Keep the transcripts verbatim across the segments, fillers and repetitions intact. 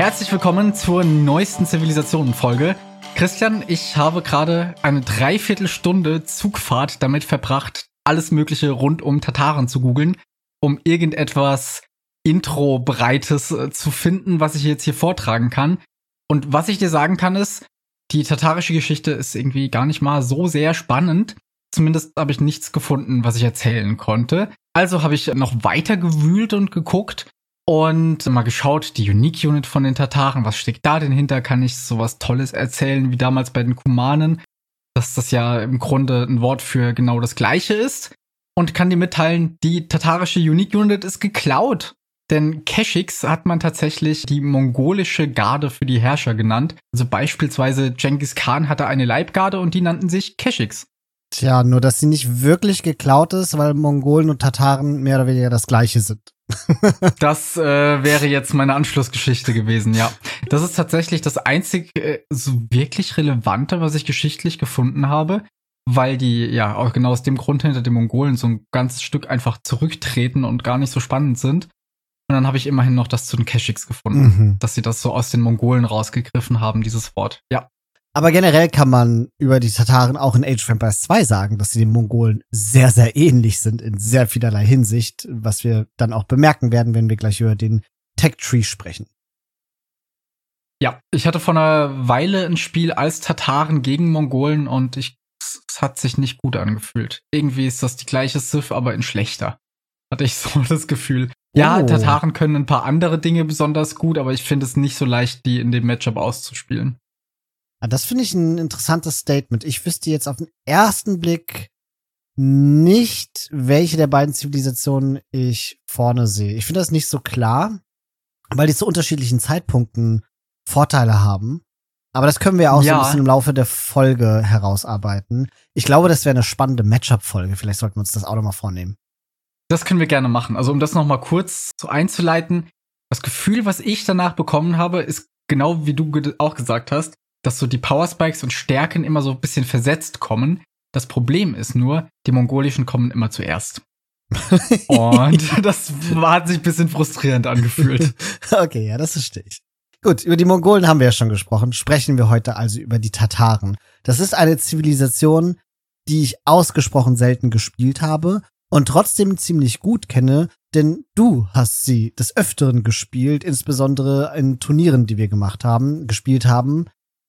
Herzlich willkommen zur neuesten Zivilisationen-Folge. Christian, ich habe gerade eine Dreiviertelstunde Zugfahrt damit verbracht, alles Mögliche rund um Tataren zu googeln, um irgendetwas Intro-Breites äh, zu finden, was ich jetzt hier vortragen kann. Und was ich dir sagen kann ist, die tatarische Geschichte ist irgendwie gar nicht mal so sehr spannend. Zumindest habe ich nichts gefunden, was ich erzählen konnte. Also habe ich noch weiter gewühlt und geguckt und mal geschaut, die Unique Unit von den Tataren, was steckt da denn hinter? Kann ich sowas Tolles erzählen wie damals bei den Kumanen? Dass das ja im Grunde ein Wort für genau das Gleiche ist. Und kann dir mitteilen, die tatarische Unique Unit ist geklaut. Denn Keshiks hat man tatsächlich die mongolische Garde für die Herrscher genannt. Also beispielsweise Genghis Khan hatte eine Leibgarde und die nannten sich Keshiks. Tja, nur dass sie nicht wirklich geklaut ist, weil Mongolen und Tataren mehr oder weniger das Gleiche sind. Das äh, wäre jetzt meine Anschlussgeschichte gewesen, ja. Das ist tatsächlich das einzig äh, so wirklich Relevante, was ich geschichtlich gefunden habe, weil die ja auch genau aus dem Grund hinter den Mongolen so ein ganzes Stück einfach zurücktreten und gar nicht so spannend sind. Und dann habe ich immerhin noch das zu den Keshiks gefunden, mhm. dass sie das so aus den Mongolen rausgegriffen haben, dieses Wort, ja. Aber generell kann man über die Tataren auch in Age of Empires zwei sagen, dass sie den Mongolen sehr, sehr ähnlich sind in sehr vielerlei Hinsicht, was wir dann auch bemerken werden, wenn wir gleich über den Tech-Tree sprechen. Ja, ich hatte vor einer Weile ein Spiel als Tataren gegen Mongolen und ich, es hat sich nicht gut angefühlt. Irgendwie ist das die gleiche Civ, aber in schlechter. Hatte ich so das Gefühl. Ja, oh. Tataren können ein paar andere Dinge besonders gut, aber ich finde es nicht so leicht, die in dem Matchup auszuspielen. Das finde ich ein interessantes Statement. Ich wüsste jetzt auf den ersten Blick nicht, welche der beiden Zivilisationen ich vorne sehe. Ich finde das nicht so klar, weil die zu unterschiedlichen Zeitpunkten Vorteile haben. Aber das können wir auch ja. so ein bisschen im Laufe der Folge herausarbeiten. Ich glaube, das wäre eine spannende Matchup-Folge. Vielleicht sollten wir uns das auch noch mal vornehmen. Das können wir gerne machen. Also um das noch mal kurz so einzuleiten, das Gefühl, was ich danach bekommen habe, ist genau wie du ge- auch gesagt hast, dass so die Powerspikes und Stärken immer so ein bisschen versetzt kommen. Das Problem ist nur, die mongolischen kommen immer zuerst. Und das hat sich ein bisschen frustrierend angefühlt. Okay, ja, das verstehe ich. Gut, über die Mongolen haben wir ja schon gesprochen. Sprechen wir heute also über die Tataren. Das ist eine Zivilisation, die ich ausgesprochen selten gespielt habe und trotzdem ziemlich gut kenne, denn du hast sie des Öfteren gespielt, insbesondere in Turnieren, die wir gemacht haben, gespielt haben,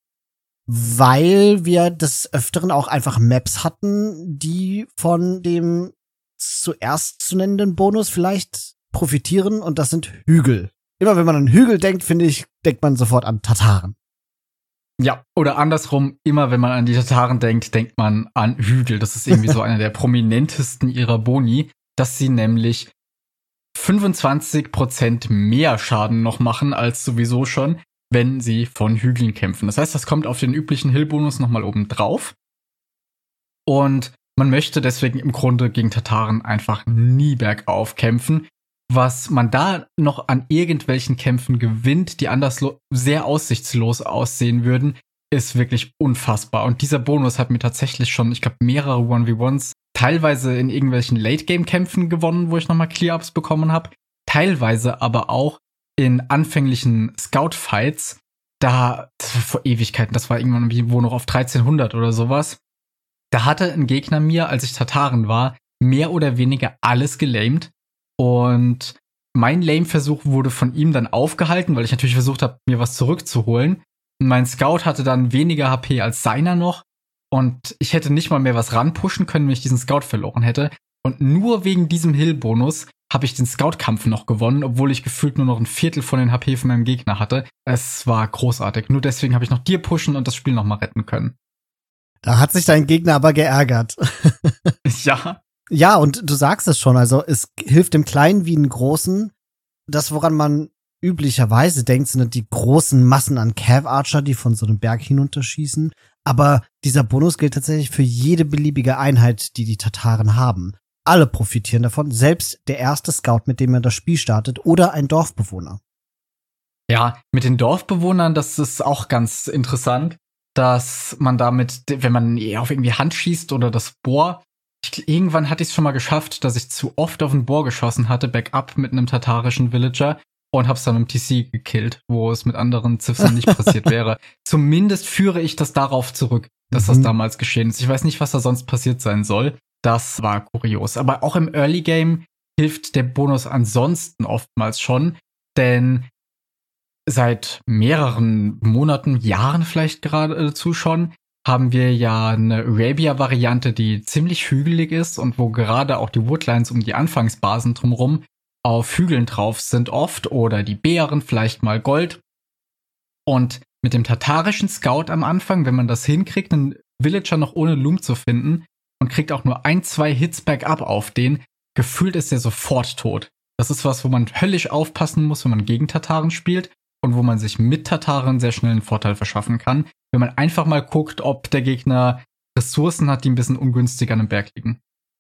weil wir des Öfteren auch einfach Maps hatten, die von dem zuerst zu nennenden Bonus vielleicht profitieren, und das sind Hügel. Immer wenn man an Hügel denkt, finde ich, denkt man sofort an Tataren. Ja, oder andersrum, immer wenn man an die Tataren denkt, denkt man an Hügel. Das ist irgendwie so einer der prominentesten ihrer Boni, dass sie nämlich fünfundzwanzig Prozent mehr Schaden noch machen als sowieso schon, wenn sie von Hügeln kämpfen. Das heißt, das kommt auf den üblichen Hill-Bonus nochmal oben drauf. Und man möchte deswegen im Grunde gegen Tataren einfach nie bergauf kämpfen. Was man da noch an irgendwelchen Kämpfen gewinnt, die anders lo- sehr aussichtslos aussehen würden, ist wirklich unfassbar. Und dieser Bonus hat mir tatsächlich schon, ich glaube, mehrere eins gegen eins, teilweise in irgendwelchen Late-Game-Kämpfen gewonnen, wo ich nochmal Clear-Ups bekommen habe. Teilweise aber auch in anfänglichen Scout-Fights, da, das war vor Ewigkeiten, das war irgendwann wo noch auf dreizehnhundert oder sowas, da hatte ein Gegner mir, als ich Tataren war, mehr oder weniger alles gelamed. Und mein Lame-Versuch wurde von ihm dann aufgehalten, weil ich natürlich versucht habe, mir was zurückzuholen. Und mein Scout hatte dann weniger H P als seiner noch. Und ich hätte nicht mal mehr was ranpushen können, wenn ich diesen Scout verloren hätte. Und nur wegen diesem Hill-Bonus habe ich den Scout-Kampf noch gewonnen, obwohl ich gefühlt nur noch ein Viertel von den H P von meinem Gegner hatte. Es war großartig. Nur deswegen habe ich noch dir pushen und das Spiel noch mal retten können. Da hat sich dein Gegner aber geärgert. Ja. Ja, und du sagst es schon, also es hilft dem Kleinen wie dem Großen. Das, woran man üblicherweise denkt, sind die großen Massen an Cav-Archer, die von so einem Berg hinunterschießen. Aber dieser Bonus gilt tatsächlich für jede beliebige Einheit, die die Tataren haben. Alle profitieren davon, selbst der erste Scout, mit dem man das Spiel startet, oder ein Dorfbewohner. Ja, mit den Dorfbewohnern, das ist auch ganz interessant, dass man damit, wenn man auf irgendwie Hand schießt oder das Bohr, ich, irgendwann hatte ich es schon mal geschafft, dass ich zu oft auf den Bohr geschossen hatte, Backup mit einem tatarischen Villager und hab's dann im T C gekillt, wo es mit anderen Ziffern nicht passiert wäre. Zumindest führe ich das darauf zurück, dass mhm. das damals geschehen ist. Ich weiß nicht, was da sonst passiert sein soll. Das war kurios. Aber auch im Early Game hilft der Bonus ansonsten oftmals schon, denn seit mehreren Monaten, Jahren vielleicht geradezu schon, haben wir ja eine Arabia-Variante, die ziemlich hügelig ist und wo gerade auch die Woodlines um die Anfangsbasen drumherum auf Hügeln drauf sind oft oder die Beeren, vielleicht mal Gold. Und mit dem tatarischen Scout am Anfang, wenn man das hinkriegt, einen Villager noch ohne Loom zu finden und kriegt auch nur ein, zwei Hits back up auf den, gefühlt ist er sofort tot. Das ist was, wo man höllisch aufpassen muss, wenn man gegen Tataren spielt und wo man sich mit Tataren sehr schnell einen Vorteil verschaffen kann, wenn man einfach mal guckt, ob der Gegner Ressourcen hat, die ein bisschen ungünstig an dem Berg liegen.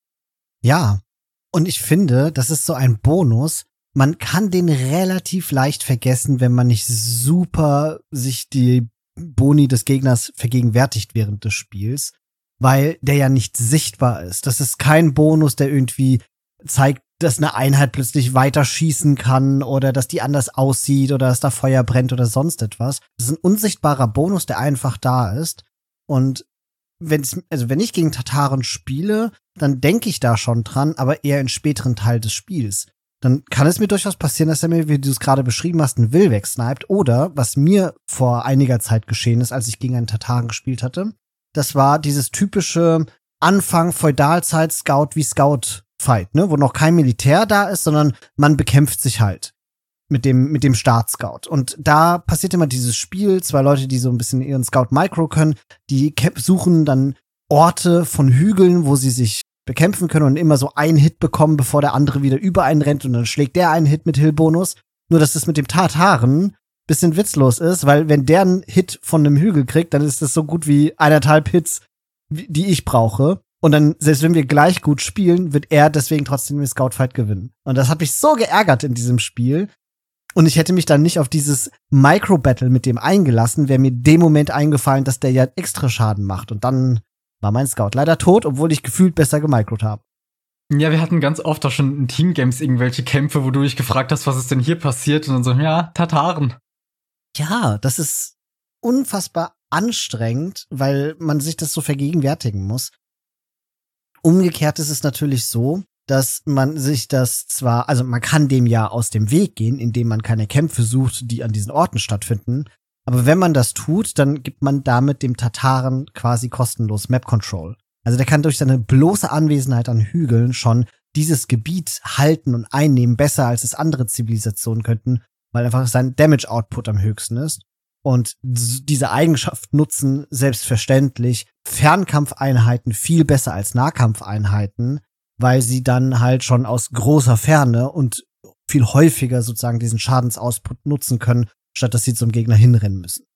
Ja, und ich finde, das ist so ein Bonus. Man kann den relativ leicht vergessen, wenn man nicht super sich die Boni des Gegners vergegenwärtigt während des Spiels, weil der ja nicht sichtbar ist. Das ist kein Bonus, der irgendwie zeigt, dass eine Einheit plötzlich weiter schießen kann oder dass die anders aussieht oder dass da Feuer brennt oder sonst etwas. Das ist ein unsichtbarer Bonus, der einfach da ist. Und wenn's, also wenn ich gegen Tataren spiele, dann denke ich da schon dran, aber eher in späteren Teil des Spiels. Dann kann es mir durchaus passieren, dass er mir, wie du es gerade beschrieben hast, einen Will wegsniped. Oder, was mir vor einiger Zeit geschehen ist, als ich gegen einen Tataren gespielt hatte, das war dieses typische Anfang Feudalzeit Scout wie Scout-Fight, ne, wo noch kein Militär da ist, sondern man bekämpft sich halt mit dem mit dem Start-Scout. Und da passiert immer dieses Spiel, zwei Leute, die so ein bisschen ihren Scout-Micro können, die suchen dann Orte von Hügeln, wo sie sich bekämpfen können und immer so einen Hit bekommen, bevor der andere wieder über einen rennt und dann schlägt der einen Hit mit Hill-Bonus. Nur, dass das mit dem Tataren bisschen witzlos ist, weil wenn der einen Hit von einem Hügel kriegt, dann ist das so gut wie eineinhalb Hits, die ich brauche. Und dann, selbst wenn wir gleich gut spielen, wird er deswegen trotzdem den Scout-Fight gewinnen. Und das hat mich so geärgert in diesem Spiel. Und ich hätte mich dann nicht auf dieses Micro-Battle mit dem eingelassen, wäre mir dem Moment eingefallen, dass der ja extra Schaden macht. Und dann war mein Scout leider tot, obwohl ich gefühlt besser gemicrot habe. Ja, wir hatten ganz oft auch schon in Teamgames irgendwelche Kämpfe, wo du dich gefragt hast, was ist denn hier passiert? Und dann so, ja, Tataren. Ja, das ist unfassbar anstrengend, weil man sich das so vergegenwärtigen muss. Umgekehrt ist es natürlich so, dass man sich das zwar, also man kann dem ja aus dem Weg gehen, indem man keine Kämpfe sucht, die an diesen Orten stattfinden. Aber wenn man das tut, dann gibt man damit dem Tataren quasi kostenlos Map Control. Also der kann durch seine bloße Anwesenheit an Hügeln schon dieses Gebiet halten und einnehmen, besser als es andere Zivilisationen könnten, weil einfach sein Damage Output am höchsten ist. Und diese Eigenschaft nutzen selbstverständlich Fernkampfeinheiten viel besser als Nahkampfeinheiten, weil sie dann halt schon aus großer Ferne und viel häufiger sozusagen diesen Schadensoutput nutzen können, statt dass sie zum Gegner hinrennen müssen.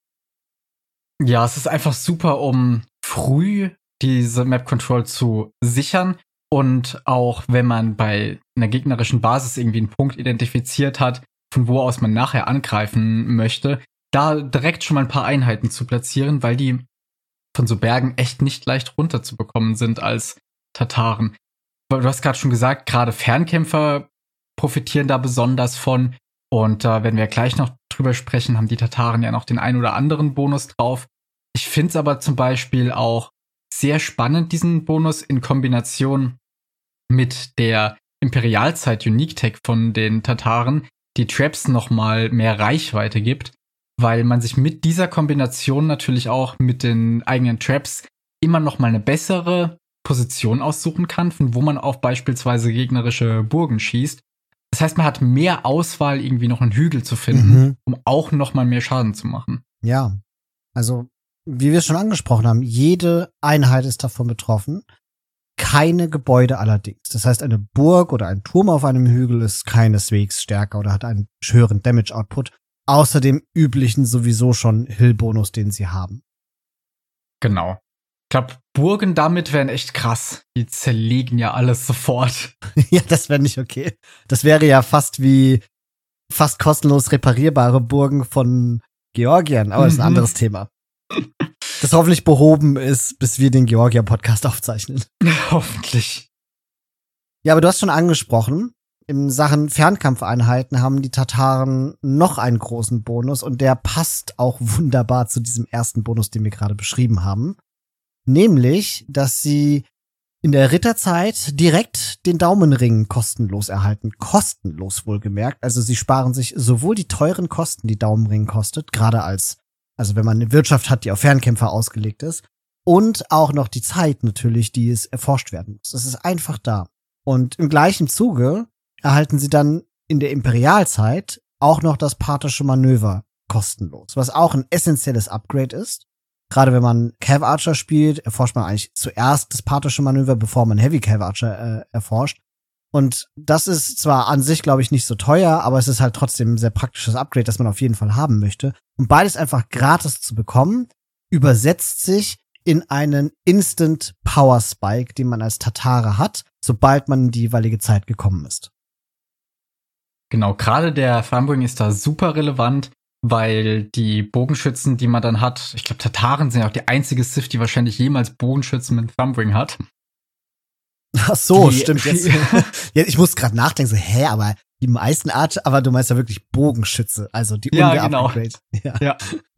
Ja, es ist einfach super, um früh diese Map Control zu sichern und auch wenn man bei einer gegnerischen Basis irgendwie einen Punkt identifiziert hat, von wo aus man nachher angreifen möchte, da direkt schon mal ein paar Einheiten zu platzieren, weil die von so Bergen echt nicht leicht runterzubekommen sind als Tataren. Du hast gerade schon gesagt, gerade Fernkämpfer profitieren da besonders von. Und da äh, werden wir gleich noch drüber sprechen, haben die Tataren ja noch den ein oder anderen Bonus drauf. Ich finde es aber zum Beispiel auch sehr spannend, diesen Bonus in Kombination mit der Imperialzeit Unique Tech von den Tataren, die Traps noch mal mehr Reichweite gibt, weil man sich mit dieser Kombination natürlich auch mit den eigenen Traps immer noch mal eine bessere Position aussuchen kann, von wo man auf beispielsweise gegnerische Burgen schießt. Das heißt, man hat mehr Auswahl, irgendwie noch einen Hügel zu finden, mhm. um auch noch mal mehr Schaden zu machen. Ja, also wie wir es schon angesprochen haben, jede Einheit ist davon betroffen. Keine Gebäude allerdings. Das heißt, eine Burg oder ein Turm auf einem Hügel ist keineswegs stärker oder hat einen höheren Damage-Output, außer dem üblichen sowieso schon Hill-Bonus, den sie haben. Genau. Ich glaube, Burgen damit wären echt krass. Die zerlegen ja alles sofort. Ja, das wäre nicht okay. Das wäre ja fast wie fast kostenlos reparierbare Burgen von Georgien, aber mhm. das ist ein anderes Thema. Das hoffentlich behoben ist, bis wir den Georgia-Podcast aufzeichnen. Hoffentlich. Ja, aber du hast schon angesprochen, in Sachen Fernkampfeinheiten haben die Tataren noch einen großen Bonus und der passt auch wunderbar zu diesem ersten Bonus, den wir gerade beschrieben haben. Nämlich, dass sie in der Ritterzeit direkt den Daumenring kostenlos erhalten. Kostenlos wohlgemerkt. Also sie sparen sich sowohl die teuren Kosten, die Daumenring kostet, gerade als, also wenn man eine Wirtschaft hat, die auf Fernkämpfer ausgelegt ist, und auch noch die Zeit natürlich, die es erforscht werden muss. Das ist einfach da. Und im gleichen Zuge erhalten sie dann in der Imperialzeit auch noch das Parthische Manöver kostenlos, was auch ein essentielles Upgrade ist. Gerade wenn man Cav Archer spielt, erforscht man eigentlich zuerst das Parthische Manöver, bevor man Heavy Cav Archer äh, erforscht. Und das ist zwar an sich, glaube ich, nicht so teuer, aber es ist halt trotzdem ein sehr praktisches Upgrade, das man auf jeden Fall haben möchte. Und beides einfach gratis zu bekommen, übersetzt sich in einen Instant Power Spike, den man als Tatare hat, sobald man in die jeweilige Zeit gekommen ist. Genau, gerade der Thumbring ist da super relevant, weil die Bogenschützen, die man dann hat, ich glaube, Tataren sind ja auch die einzige Sith, die wahrscheinlich jemals Bogenschützen mit Thumbring hat. Ach so, die, stimmt. Jetzt, ja, ich muss gerade nachdenken, so, hä, aber die meisten Archer, aber du meinst ja wirklich Bogenschütze, also die ja, genau. Upgrade. Ja, ja.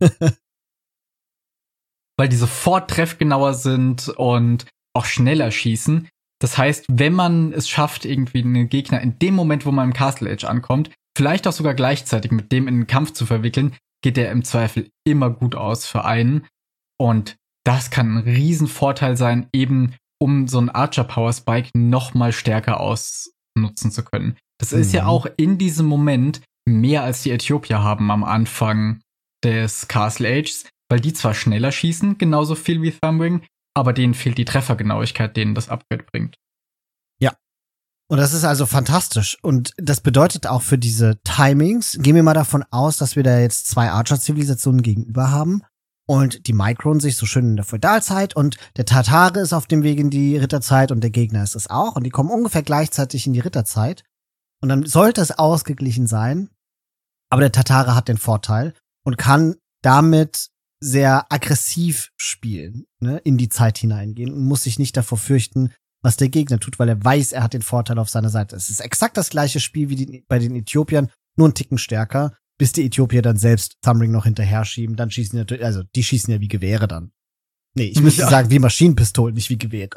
Weil die sofort treffgenauer sind und auch schneller schießen. Das heißt, wenn man es schafft, irgendwie einen Gegner in dem Moment, wo man im Castle Age ankommt, vielleicht auch sogar gleichzeitig mit dem in den Kampf zu verwickeln, geht der im Zweifel immer gut aus für einen. Und das kann ein Riesenvorteil sein, eben um so einen Archer Power Spike noch mal stärker ausnutzen zu können. Das mhm. ist ja auch in diesem Moment mehr als die Äthiopier haben am Anfang des Castle Ages, weil die zwar schneller schießen, genauso viel wie Thumbring, aber denen fehlt die Treffergenauigkeit, denen das Upgrade bringt. Ja. Und das ist also fantastisch. Und das bedeutet auch für diese Timings, gehen wir mal davon aus, dass wir da jetzt zwei Archer-Zivilisationen gegenüber haben und die Micron sich so schön in der Feudalzeit und der Tatare ist auf dem Weg in die Ritterzeit und der Gegner ist es auch und die kommen ungefähr gleichzeitig in die Ritterzeit. Und dann sollte es ausgeglichen sein, aber der Tatare hat den Vorteil und kann damit sehr aggressiv spielen, ne, in die Zeit hineingehen und muss sich nicht davor fürchten, was der Gegner tut, weil er weiß, er hat den Vorteil auf seiner Seite. Es ist exakt das gleiche Spiel wie die, bei den Äthiopiern, nur einen Ticken stärker, bis die Äthiopier dann selbst Thumbring noch hinterher schieben, dann schießen die natürlich, also die schießen ja wie Gewehre dann. Nee, ich müsste ja. sagen, wie Maschinenpistolen, nicht wie Gewehre.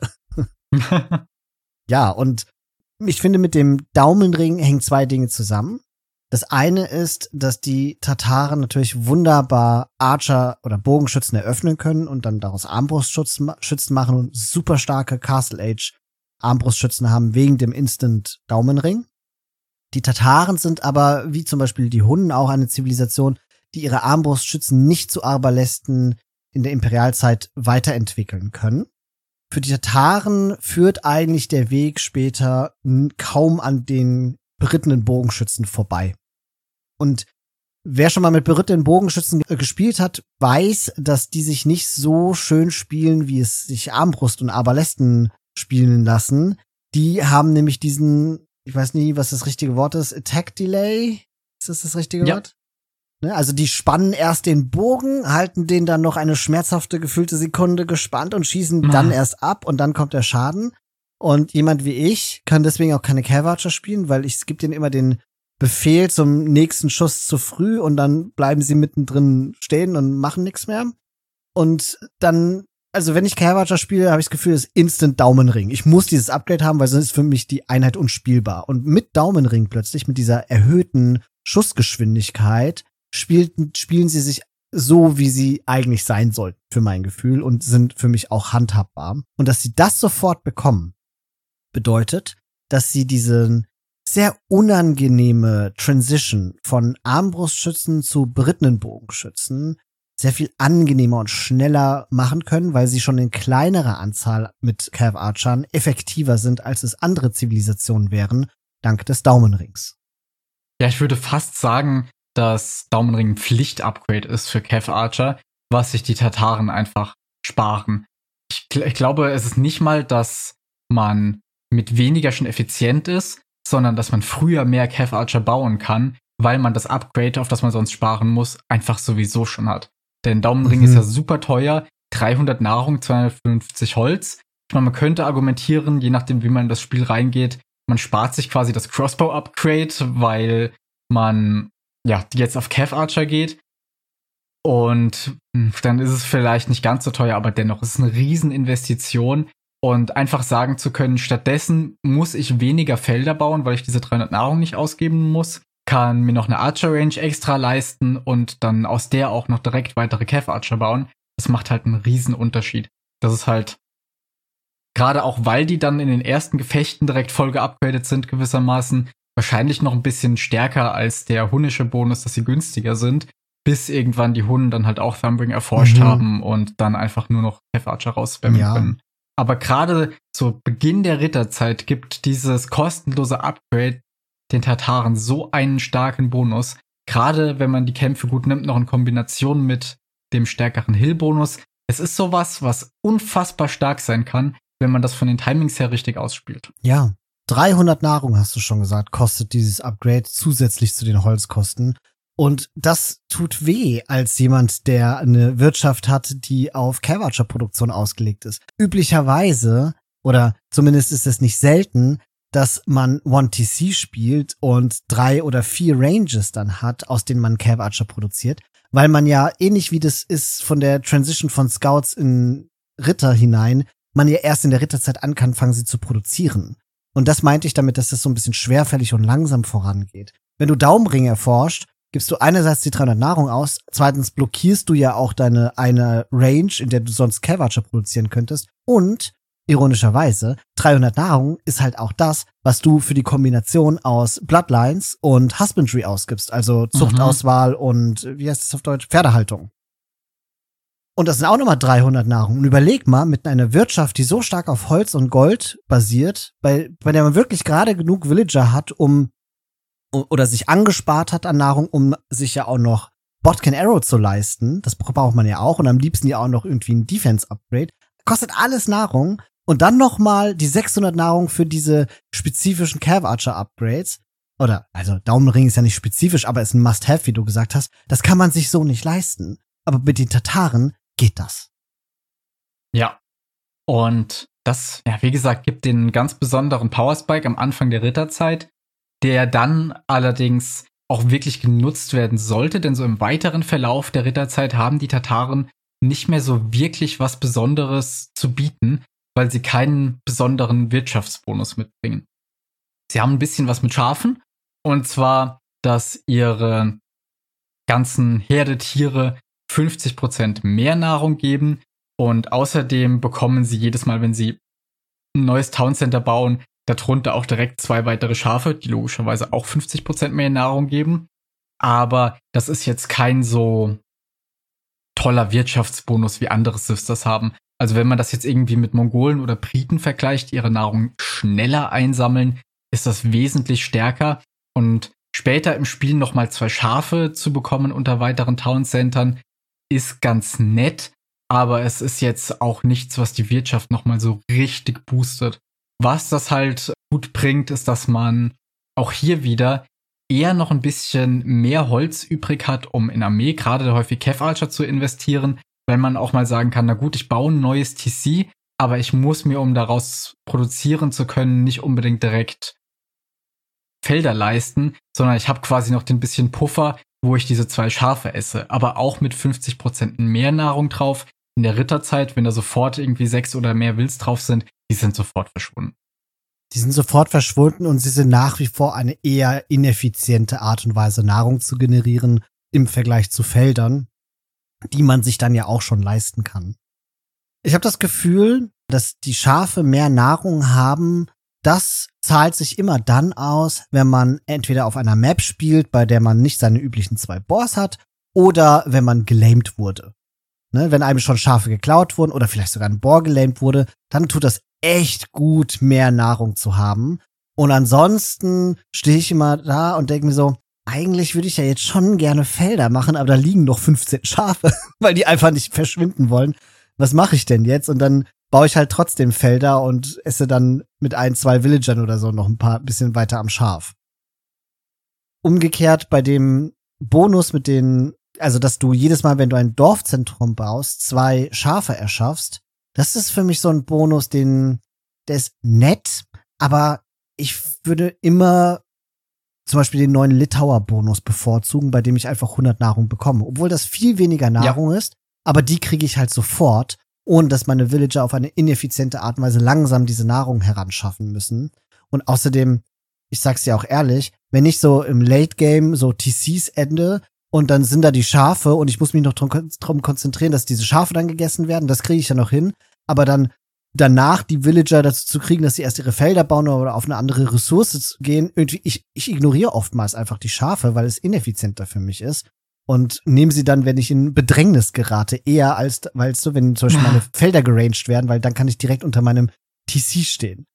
Ja, und ich finde, mit dem Daumenring hängen zwei Dinge zusammen. Das eine ist, dass die Tataren natürlich wunderbar Archer oder Bogenschützen eröffnen können und dann daraus Armbrustschützen machen und super starke Castle Age Armbrustschützen haben wegen dem Instant Daumenring. Die Tataren sind aber, wie zum Beispiel die Hunnen, auch eine Zivilisation, die ihre Armbrustschützen nicht zu Arbalästen in der Imperialzeit weiterentwickeln können. Für die Tataren führt eigentlich der Weg später kaum an den berittenen Bogenschützen vorbei. Und wer schon mal mit berittenen Bogenschützen gespielt hat, weiß, dass die sich nicht so schön spielen, wie es sich Armbrust und Arbalästen spielen lassen. Die haben nämlich diesen, ich weiß nie, was das richtige Wort ist, Attack Delay? Ist das das richtige ja. Wort? Ne, also die spannen erst den Bogen, halten den dann noch eine schmerzhafte, gefühlte Sekunde gespannt und schießen dann erst ab und dann kommt der Schaden. Und jemand wie ich kann deswegen auch keine Cav Archer spielen, weil ich, es gibt denen immer den Befehl zum nächsten Schuss zu früh und dann bleiben sie mittendrin stehen und machen nichts mehr. Und dann, also wenn ich Cav Archer spiele, habe ich das Gefühl, es ist Instant Daumenring. Ich muss dieses Upgrade haben, weil sonst ist für mich die Einheit unspielbar. Und mit Daumenring plötzlich, mit dieser erhöhten Schussgeschwindigkeit, spielten, spielen sie sich so, wie sie eigentlich sein sollten, für mein Gefühl, und sind für mich auch handhabbar. Und dass sie das sofort bekommen, bedeutet, dass sie diesen sehr unangenehme Transition von Armbrustschützen zu berittenen Bogenschützen sehr viel angenehmer und schneller machen können, weil sie schon in kleinerer Anzahl mit Cav Archern effektiver sind, als es andere Zivilisationen wären, dank des Daumenrings. Ja, ich würde fast sagen, dass Daumenring ein Pflicht-Upgrade ist für Cav Archer, was sich die Tataren einfach sparen. Ich, ich glaube, es ist nicht mal, dass man mit weniger schon effizient ist, sondern dass man früher mehr Cav Archer bauen kann, weil man das Upgrade, auf das man sonst sparen muss, einfach sowieso schon hat. Denn Daumenring mhm. ist ja super teuer, dreihundert Nahrung, zweihundertfünfzig Holz. Ich meine, man könnte argumentieren, je nachdem, wie man in das Spiel reingeht, man spart sich quasi das Crossbow-Upgrade, weil man ja jetzt auf Cav Archer geht. Und dann ist es vielleicht nicht ganz so teuer, aber dennoch ist es eine Rieseninvestition. Und einfach sagen zu können, stattdessen muss ich weniger Felder bauen, weil ich diese dreihundert Nahrung nicht ausgeben muss, kann mir noch eine Archer-Range extra leisten und dann aus der auch noch direkt weitere Cav Archer bauen. Das macht halt einen riesen Unterschied. Das ist halt, gerade auch weil die dann in den ersten Gefechten direkt voll geupgradet sind gewissermaßen, wahrscheinlich noch ein bisschen stärker als der hunnische Bonus, dass sie günstiger sind, bis irgendwann die Hunnen dann halt auch Thumbring erforscht mhm. haben und dann einfach nur noch Cav Archer rausspammen ja. können. Aber gerade zu Beginn der Ritterzeit gibt dieses kostenlose Upgrade den Tataren so einen starken Bonus. Gerade wenn man die Kämpfe gut nimmt, noch in Kombination mit dem stärkeren Hill-Bonus. Es ist sowas, was unfassbar stark sein kann, wenn man das von den Timings her richtig ausspielt. Ja, dreihundert Nahrung, hast du schon gesagt, kostet dieses Upgrade zusätzlich zu den Holzkosten. Und das tut weh als jemand, der eine Wirtschaft hat, die auf Cav Archer Produktion ausgelegt ist. Üblicherweise, oder zumindest ist es nicht selten, dass man one T C spielt und drei oder vier Ranges dann hat, aus denen man Cav Archer produziert, weil man ja ähnlich wie das ist von der Transition von Scouts in Ritter hinein, man ja erst in der Ritterzeit an kann, fangen sie zu produzieren. Und das meinte ich damit, dass das so ein bisschen schwerfällig und langsam vorangeht. Wenn du Daumenring erforscht, gibst du einerseits die dreihundert Nahrung aus, zweitens blockierst du ja auch deine eine Range, in der du sonst Cav Archer produzieren könntest und ironischerweise, dreihundert Nahrung ist halt auch das, was du für die Kombination aus Bloodlines und Husbandry ausgibst, also Zuchtauswahl mhm. und, wie heißt das auf Deutsch, Pferdehaltung. Und das sind auch nochmal dreihundert Nahrung. Und überleg mal, mit einer Wirtschaft, die so stark auf Holz und Gold basiert, bei, bei der man wirklich gerade genug Villager hat, um oder sich angespart hat an Nahrung, um sich ja auch noch Botkin Arrow zu leisten. Das braucht man ja auch. Und am liebsten ja auch noch irgendwie ein Defense-Upgrade. Kostet alles Nahrung. Und dann noch mal die sechshundert Nahrung für diese spezifischen Cav Archer Upgrades. Oder, also Daumenring ist ja nicht spezifisch, aber ist ein Must-Have, wie du gesagt hast. Das kann man sich so nicht leisten. Aber mit den Tataren geht das. Ja. Und das, ja, wie gesagt, gibt den ganz besonderen Powerspike am Anfang der Ritterzeit, der dann allerdings auch wirklich genutzt werden sollte, denn so im weiteren Verlauf der Ritterzeit haben die Tataren nicht mehr so wirklich was Besonderes zu bieten, weil sie keinen besonderen Wirtschaftsbonus mitbringen. Sie haben ein bisschen was mit Schafen, und zwar, dass ihre ganzen Herdetiere fünfzig Prozent mehr Nahrung geben, und außerdem bekommen sie jedes Mal, wenn sie ein neues Towncenter bauen, darunter auch direkt zwei weitere Schafe, die logischerweise auch fünfzig Prozent mehr Nahrung geben. Aber das ist jetzt kein so toller Wirtschaftsbonus, wie andere Sisters haben. Also wenn man das jetzt irgendwie mit Mongolen oder Briten vergleicht, die ihre Nahrung schneller einsammeln, ist das wesentlich stärker. Und später im Spiel nochmal zwei Schafe zu bekommen unter weiteren Towncentern ist ganz nett. Aber es ist jetzt auch nichts, was die Wirtschaft nochmal so richtig boostet. Was das halt gut bringt, ist, dass man auch hier wieder eher noch ein bisschen mehr Holz übrig hat, um in Armee, gerade häufig Cav Archer, zu investieren, weil man auch mal sagen kann, na gut, ich baue ein neues T C, aber ich muss mir, um daraus produzieren zu können, nicht unbedingt direkt Felder leisten, sondern ich habe quasi noch den bisschen Puffer, wo ich diese zwei Schafe esse, aber auch mit fünfzig Prozent mehr Nahrung drauf. In der Ritterzeit, wenn da sofort irgendwie sechs oder mehr Wilds drauf sind, die sind sofort verschwunden. Die sind sofort verschwunden und sie sind nach wie vor eine eher ineffiziente Art und Weise, Nahrung zu generieren im Vergleich zu Feldern, die man sich dann ja auch schon leisten kann. Ich habe das Gefühl, dass die Schafe mehr Nahrung haben. Das zahlt sich immer dann aus, wenn man entweder auf einer Map spielt, bei der man nicht seine üblichen zwei Boars hat, oder wenn man gelamed wurde. Ne, wenn einem schon Schafe geklaut wurden oder vielleicht sogar ein Boar gelamed wurde, dann tut das echt gut, mehr Nahrung zu haben. Und ansonsten stehe ich immer da und denke mir so, eigentlich würde ich ja jetzt schon gerne Felder machen, aber da liegen noch fünfzehn Schafe, weil die einfach nicht verschwinden wollen. Was mache ich denn jetzt? Und dann baue ich halt trotzdem Felder und esse dann mit ein, zwei Villagern oder so noch ein paar bisschen weiter am Schaf. Umgekehrt bei dem Bonus mit den, also dass du jedes Mal, wenn du ein Dorfzentrum baust, zwei Schafe erschaffst, das ist für mich so ein Bonus, den, der ist nett, aber ich würde immer zum Beispiel den neuen Litauer-Bonus bevorzugen, bei dem ich einfach hundert Nahrung bekomme. Obwohl das viel weniger Nahrung ja. ist, aber die kriege ich halt sofort, ohne dass meine Villager auf eine ineffiziente Art und Weise langsam diese Nahrung heranschaffen müssen. Und außerdem, ich sag's dir auch ehrlich, wenn ich so im Late-Game so T Cs ende und dann sind da die Schafe und ich muss mich noch drum, drum konzentrieren, dass diese Schafe dann gegessen werden, das kriege ich ja noch hin. Aber dann danach die Villager dazu zu kriegen, dass sie erst ihre Felder bauen oder auf eine andere Ressource gehen, irgendwie, ich, ich ignoriere oftmals einfach die Schafe, weil es ineffizienter für mich ist. Und nehme sie dann, wenn ich in Bedrängnis gerate, eher als, weil so, wenn zum Beispiel meine Felder geranged werden, weil dann kann ich direkt unter meinem T C stehen.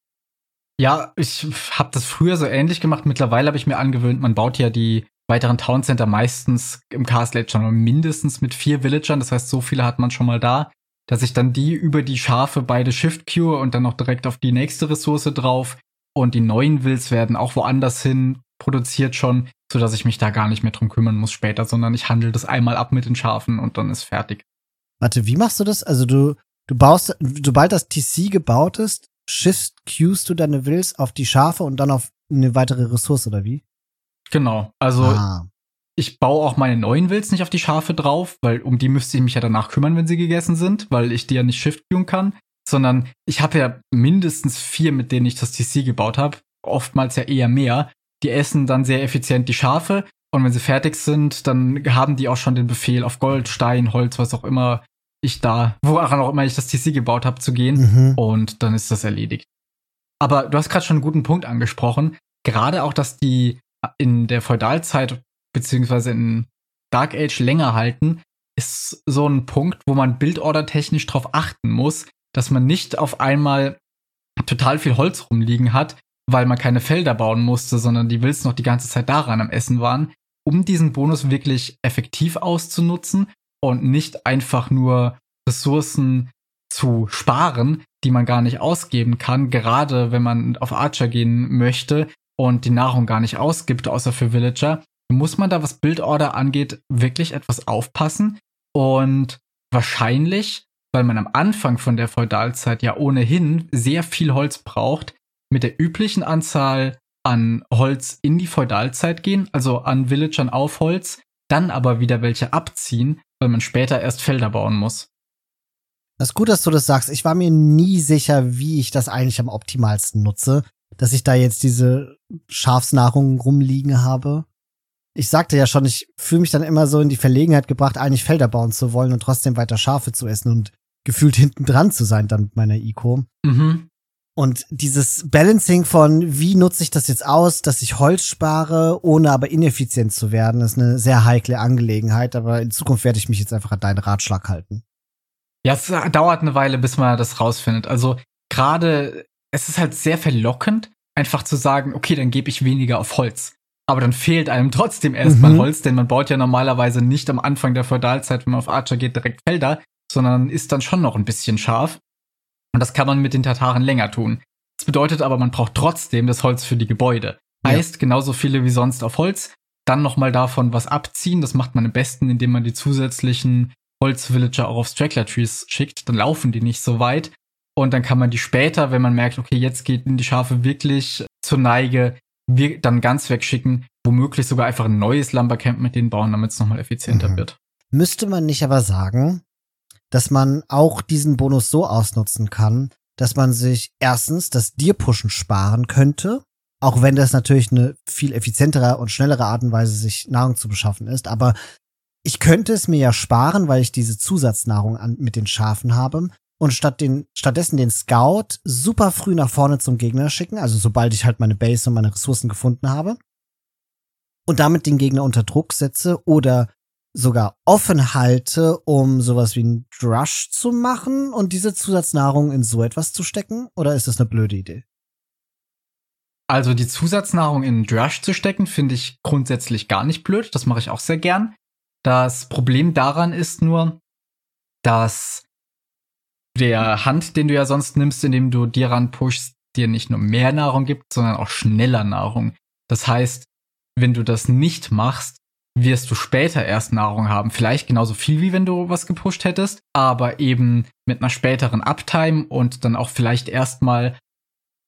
Ja, ich habe das früher so ähnlich gemacht. Mittlerweile habe ich mir angewöhnt, man baut ja die weiteren Town Center meistens im Castle Age schon mindestens mit vier Villagern. Das heißt, so viele hat man schon mal da, dass ich dann die über die Schafe beide Shift cure und dann noch direkt auf die nächste Ressource drauf. Und die neuen Wills werden auch woanders hin produziert schon, sodass ich mich da gar nicht mehr drum kümmern muss später, sondern ich handle das einmal ab mit den Schafen und dann ist fertig. Warte, wie machst du das? Also du, du baust, sobald das T C gebaut ist, Shift cuest du deine Wills auf die Schafe und dann auf eine weitere Ressource, oder wie? Genau, also ah. ich baue auch meine neuen Wills nicht auf die Schafe drauf, weil um die müsste ich mich ja danach kümmern, wenn sie gegessen sind, weil ich die ja nicht Shift queuen kann, sondern ich habe ja mindestens vier, mit denen ich das T C gebaut habe, oftmals ja eher mehr. Die essen dann sehr effizient die Schafe und wenn sie fertig sind, dann haben die auch schon den Befehl, auf Gold, Stein, Holz, was auch immer ich da, woran auch immer ich das T C gebaut habe, zu gehen mhm. und dann ist das erledigt. Aber du hast gerade schon einen guten Punkt angesprochen, gerade auch, dass die in der Feudalzeit beziehungsweise in Dark Age länger halten, ist so ein Punkt, wo man bildordertechnisch drauf achten muss, dass man nicht auf einmal total viel Holz rumliegen hat, weil man keine Felder bauen musste, sondern die Wills noch die ganze Zeit daran am Essen waren, um diesen Bonus wirklich effektiv auszunutzen und nicht einfach nur Ressourcen zu sparen, die man gar nicht ausgeben kann, gerade wenn man auf Archer gehen möchte und die Nahrung gar nicht ausgibt, außer für Villager, muss man da, was Bildorder angeht, wirklich etwas aufpassen und wahrscheinlich, weil man am Anfang von der Feudalzeit ja ohnehin sehr viel Holz braucht, mit der üblichen Anzahl an Holz in die Feudalzeit gehen, also an Villagern auf Holz, dann aber wieder welche abziehen, weil man später erst Felder bauen muss. Das ist gut, dass du das sagst. Ich war mir nie sicher, wie ich das eigentlich am optimalsten nutze, dass ich da jetzt diese Schafsnahrung rumliegen habe. Ich sagte ja schon, ich fühle mich dann immer so in die Verlegenheit gebracht, eigentlich Felder bauen zu wollen und trotzdem weiter Schafe zu essen und gefühlt hinten dran zu sein dann mit meiner Eco. Mhm. Und dieses Balancing von, wie nutze ich das jetzt aus, dass ich Holz spare, ohne aber ineffizient zu werden, ist eine sehr heikle Angelegenheit. Aber in Zukunft werde ich mich jetzt einfach an deinen Ratschlag halten. Ja, es dauert eine Weile, bis man das rausfindet. Also gerade, es ist halt sehr verlockend, einfach zu sagen, okay, dann gebe ich weniger auf Holz. Aber dann fehlt einem trotzdem erstmal mhm. Holz, denn man baut ja normalerweise nicht am Anfang der Feudalzeit, wenn man auf Archer geht, direkt Felder, sondern ist dann schon noch ein bisschen scharf. Und das kann man mit den Tataren länger tun. Das bedeutet aber, man braucht trotzdem das Holz für die Gebäude. Ja. Heißt, genauso viele wie sonst auf Holz, dann nochmal davon was abziehen. Das macht man am besten, indem man die zusätzlichen Holzvillager auch auf Straggler-Trees schickt. Dann laufen die nicht so weit. Und dann kann man die später, wenn man merkt, okay, jetzt gehen die Schafe wirklich zur Neige, wir dann ganz wegschicken, womöglich sogar einfach ein neues Lumbercamp mit denen bauen, damit es nochmal effizienter mhm. wird. Müsste man nicht aber sagen, dass man auch diesen Bonus so ausnutzen kann, dass man sich erstens das Deer-Pushen sparen könnte, auch wenn das natürlich eine viel effizientere und schnellere Art und Weise, sich Nahrung zu beschaffen ist, aber ich könnte es mir ja sparen, weil ich diese Zusatznahrung an, mit den Schafen habe und statt den, stattdessen den Scout super früh nach vorne zum Gegner schicken, also sobald ich halt meine Base und meine Ressourcen gefunden habe und damit den Gegner unter Druck setze oder sogar offen halte, um sowas wie ein Drush zu machen und diese Zusatznahrung in so etwas zu stecken? Oder ist das eine blöde Idee? Also die Zusatznahrung in Drush zu stecken, finde ich grundsätzlich gar nicht blöd. Das mache ich auch sehr gern. Das Problem daran ist nur, dass der Hand, den du ja sonst nimmst, indem du dir ranpushst, dir nicht nur mehr Nahrung gibt, sondern auch schneller Nahrung. Das heißt, wenn du das nicht machst, wirst du später erst Nahrung haben. Vielleicht genauso viel, wie wenn du was gepusht hättest, aber eben mit einer späteren Uptime und dann auch vielleicht erstmal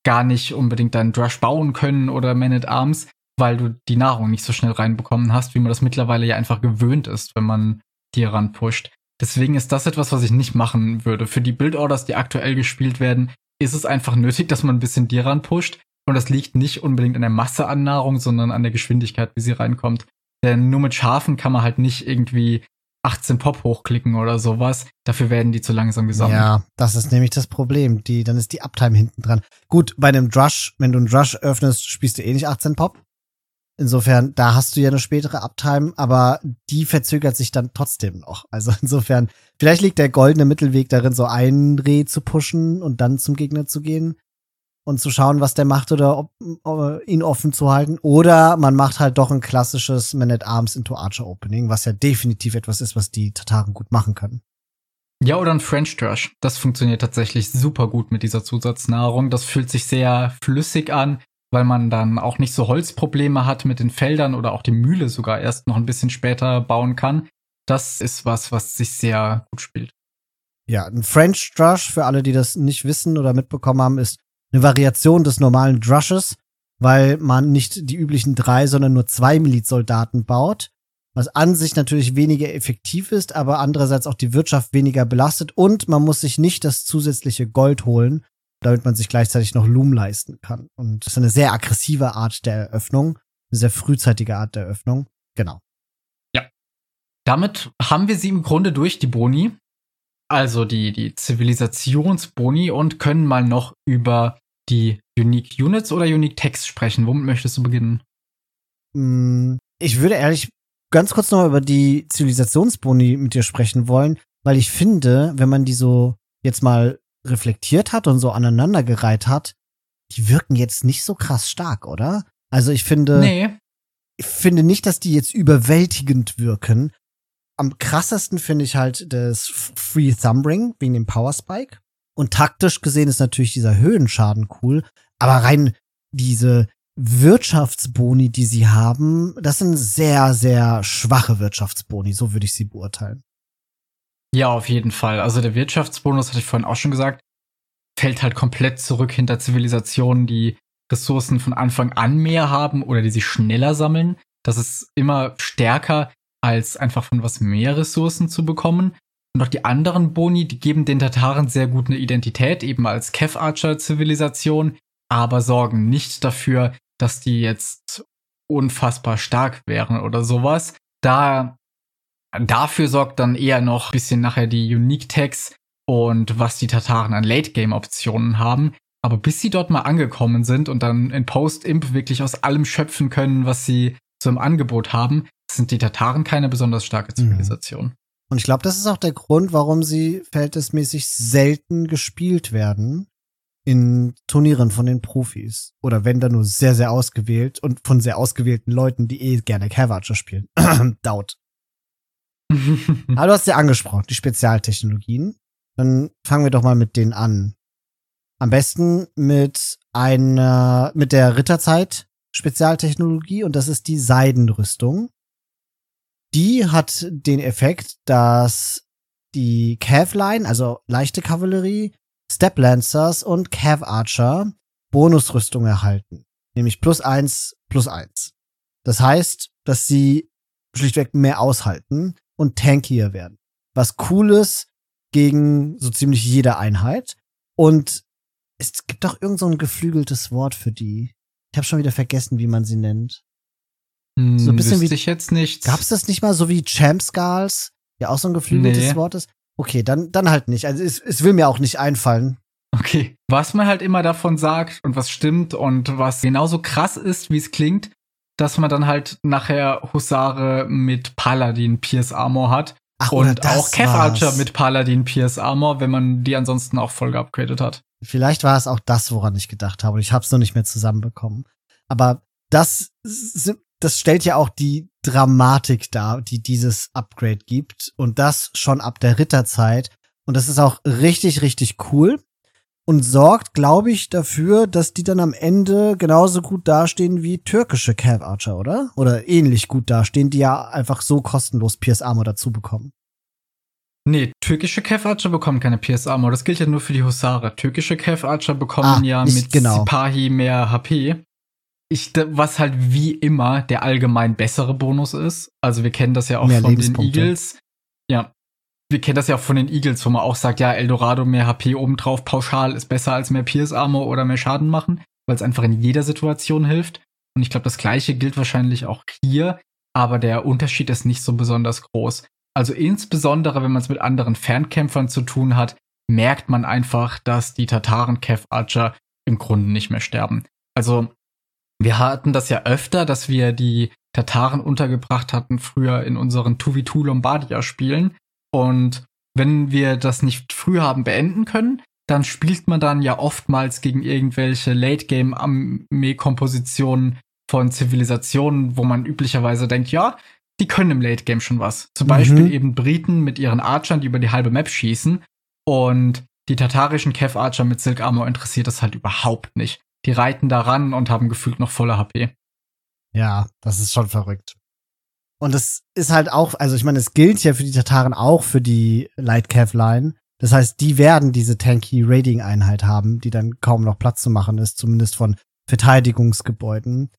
gar nicht unbedingt deinen Drush bauen können oder Man-at-Arms, weil du die Nahrung nicht so schnell reinbekommen hast, wie man das mittlerweile ja einfach gewöhnt ist, wenn man die ranpusht. Deswegen ist das etwas, was ich nicht machen würde. Für die Build-Orders, die aktuell gespielt werden, ist es einfach nötig, dass man ein bisschen die ranpusht. Und das liegt nicht unbedingt an der Masse an Nahrung, sondern an der Geschwindigkeit, wie sie reinkommt. Denn nur mit Schafen kann man halt nicht irgendwie achtzehn Pop hochklicken oder sowas. Dafür werden die zu langsam gesammelt. Ja, das ist nämlich das Problem. Die, dann ist die Uptime hinten dran. Gut, bei einem Drush, wenn du einen Drush öffnest, spielst du eh nicht achtzehn Pop. Insofern, da hast du ja eine spätere Uptime, aber die verzögert sich dann trotzdem noch. Also insofern, vielleicht liegt der goldene Mittelweg darin, so ein Reh zu pushen und dann zum Gegner zu gehen und zu schauen, was der macht oder ob, ob ihn offen zu halten. Oder man macht halt doch ein klassisches Man-at-Arms into Archer Opening, was ja definitiv etwas ist, was die Tataren gut machen können. Ja, oder ein French Drush. Das funktioniert tatsächlich super gut mit dieser Zusatznahrung. Das fühlt sich sehr flüssig an, weil man dann auch nicht so Holzprobleme hat mit den Feldern oder auch die Mühle sogar erst noch ein bisschen später bauen kann. Das ist was, was sich sehr gut spielt. Ja, ein French Drush, für alle, die das nicht wissen oder mitbekommen haben, ist eine Variation des normalen Drushes, weil man nicht die üblichen drei, sondern nur zwei Milizsoldaten baut, was an sich natürlich weniger effektiv ist, aber andererseits auch die Wirtschaft weniger belastet und man muss sich nicht das zusätzliche Gold holen, damit man sich gleichzeitig noch Loom leisten kann. Und das ist eine sehr aggressive Art der Eröffnung, eine sehr frühzeitige Art der Eröffnung. Genau. Ja. Damit haben wir sie im Grunde durch, die Boni. Also die, die Zivilisationsboni und können mal noch über die Unique Units oder Unique Text sprechen. Womit möchtest du beginnen? Ich würde ehrlich ganz kurz noch mal über die Zivilisationsboni mit dir sprechen wollen, weil ich finde, wenn man die so jetzt mal reflektiert hat und so aneinandergereiht hat, die wirken jetzt nicht so krass stark, oder? Also ich finde, nee. ich finde nicht, dass die jetzt überwältigend wirken. Am krassesten finde ich halt das Free Thumbring wegen dem Power Spike. Und taktisch gesehen ist natürlich dieser Höhenschaden cool. Aber rein diese Wirtschaftsboni, die sie haben, das sind sehr, sehr schwache Wirtschaftsboni. So würde ich sie beurteilen. Ja, auf jeden Fall. Also der Wirtschaftsbonus, hatte ich vorhin auch schon gesagt, fällt halt komplett zurück hinter Zivilisationen, die Ressourcen von Anfang an mehr haben oder die sie schneller sammeln. Das ist immer stärker, als einfach von was mehr Ressourcen zu bekommen. Und auch die anderen Boni, die geben den Tataren sehr gut eine Identität, eben als Kev-Archer-Zivilisation, aber sorgen nicht dafür, dass die jetzt unfassbar stark wären oder sowas. Da Dafür sorgt dann eher noch ein bisschen nachher die Unique Tags und was die Tataren an Late-Game-Optionen haben. Aber bis sie dort mal angekommen sind und dann in Post-Imp wirklich aus allem schöpfen können, was sie so im Angebot haben, sind die Tataren keine besonders starke Zivilisation. Und ich glaube, das ist auch der Grund, warum sie verhältnismäßig selten gespielt werden in Turnieren von den Profis. Oder wenn dann nur sehr, sehr ausgewählt und von sehr ausgewählten Leuten, die eh gerne Cav-Archer spielen. Doubt. Aber du hast ja angesprochen, die Spezialtechnologien. Dann fangen wir doch mal mit denen an. Am besten mit einer, mit der Ritterzeit Spezialtechnologie und das ist die Seidenrüstung. Die hat den Effekt, dass die Cav-Line, also leichte Kavallerie, Step Lancers und Cav Archer Bonusrüstung erhalten. Nämlich plus eins, plus eins. Das heißt, dass sie schlichtweg mehr aushalten und tankier werden. Was Cooles gegen so ziemlich jede Einheit. Und es gibt doch irgend so ein geflügeltes Wort für die. Ich habe schon wieder vergessen, wie man sie nennt. Hm, so ein bisschen wie ich jetzt nicht. Gab's das nicht mal so wie Champ Skulls? Ja, auch so ein geflügeltes Nee. Wort ist. Okay, dann dann halt nicht. Also es, es will mir auch nicht einfallen. Okay. Was man halt immer davon sagt und was stimmt und was genauso krass ist, wie es klingt, dass man dann halt nachher Husare mit Paladin Pierce Armor hat. Ach, oder und das auch Cav Archer war's. mit Paladin Pierce Armor, wenn man die ansonsten auch voll geupgradet hat. Vielleicht war es auch das, woran ich gedacht habe. Und ich habe es noch nicht mehr zusammenbekommen. Aber das, das stellt ja auch die Dramatik dar, die dieses Upgrade gibt. Und das schon ab der Ritterzeit. Und das ist auch richtig, richtig cool. Und sorgt, glaube ich, dafür, dass die dann am Ende genauso gut dastehen wie türkische Cav Archer, oder? Oder ähnlich gut dastehen, die ja einfach so kostenlos Pierce Armor dazu bekommen. Nee, türkische Cav Archer bekommen keine Pierce Armor. Das gilt ja nur für die Husare. Türkische Cav Archer bekommen ah, ja mit genau. Sipahi mehr H P. Ich, was halt wie immer der allgemein bessere Bonus ist. Also wir kennen das ja auch mehr von den Eagles. Ja, wir kennen das ja auch von den Eagles, wo man auch sagt, ja, Eldorado mehr H P obendrauf pauschal ist besser als mehr Pierce Armor oder mehr Schaden machen, weil es einfach in jeder Situation hilft. Und ich glaube, das Gleiche gilt wahrscheinlich auch hier, aber der Unterschied ist nicht so besonders groß. Also insbesondere, wenn man es mit anderen Fernkämpfern zu tun hat, merkt man einfach, dass die Tataren-Cav Archer im Grunde nicht mehr sterben. Also wir hatten das ja öfter, dass wir die Tataren untergebracht hatten früher in unseren zwei gegen zwei Lombardia-Spielen. Und wenn wir das nicht früh haben beenden können, dann spielt man dann ja oftmals gegen irgendwelche Late-Game-Armee-Kompositionen von Zivilisationen, wo man üblicherweise denkt, ja, die können im Late-Game schon was. Zum mhm. Beispiel eben Briten mit ihren Archern, die über die halbe Map schießen. Und die tatarischen Cav Archer mit Silk Armor interessiert das halt überhaupt nicht. Die reiten da ran und haben gefühlt noch volle H P. Ja, das ist schon verrückt. Und es ist halt auch, also ich meine, es gilt ja für die Tataren auch für die Light Cav Line. Das heißt, die werden diese tanky Raiding-Einheit haben, die dann kaum noch Platz zu machen ist, zumindest von Verteidigungsgebäuden.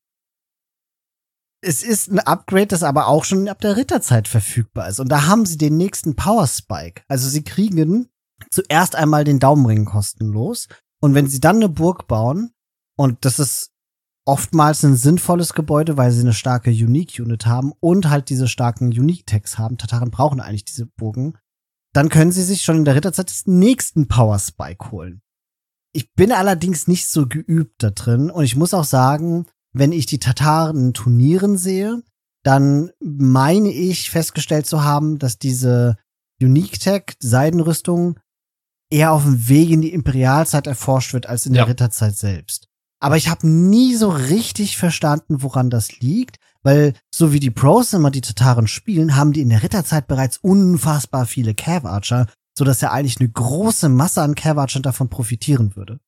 Es ist ein Upgrade, das aber auch schon ab der Ritterzeit verfügbar ist. Und da haben sie den nächsten Power Spike. Also sie kriegen zuerst einmal den Daumenring kostenlos. Und wenn sie dann eine Burg bauen, und das ist oftmals ein sinnvolles Gebäude, weil sie eine starke Unique-Unit haben und halt diese starken Unique-Tags haben. Tataren brauchen eigentlich diese Burgen. Dann können sie sich schon in der Ritterzeit des nächsten Power Spike holen. Ich bin allerdings nicht so geübt da drin. Und ich muss auch sagen, wenn ich die Tataren in Turnieren sehe, dann meine ich festgestellt zu haben, dass diese Unique-Tag, Seidenrüstung, eher auf dem Weg in die Imperialzeit erforscht wird, als in ja. der Ritterzeit selbst. Aber ich habe nie so richtig verstanden, woran das liegt, weil so wie die Pros immer die Tataren spielen, haben die in der Ritterzeit bereits unfassbar viele Cav Archer, sodass ja eigentlich eine große Masse an Cav Archern davon profitieren würde.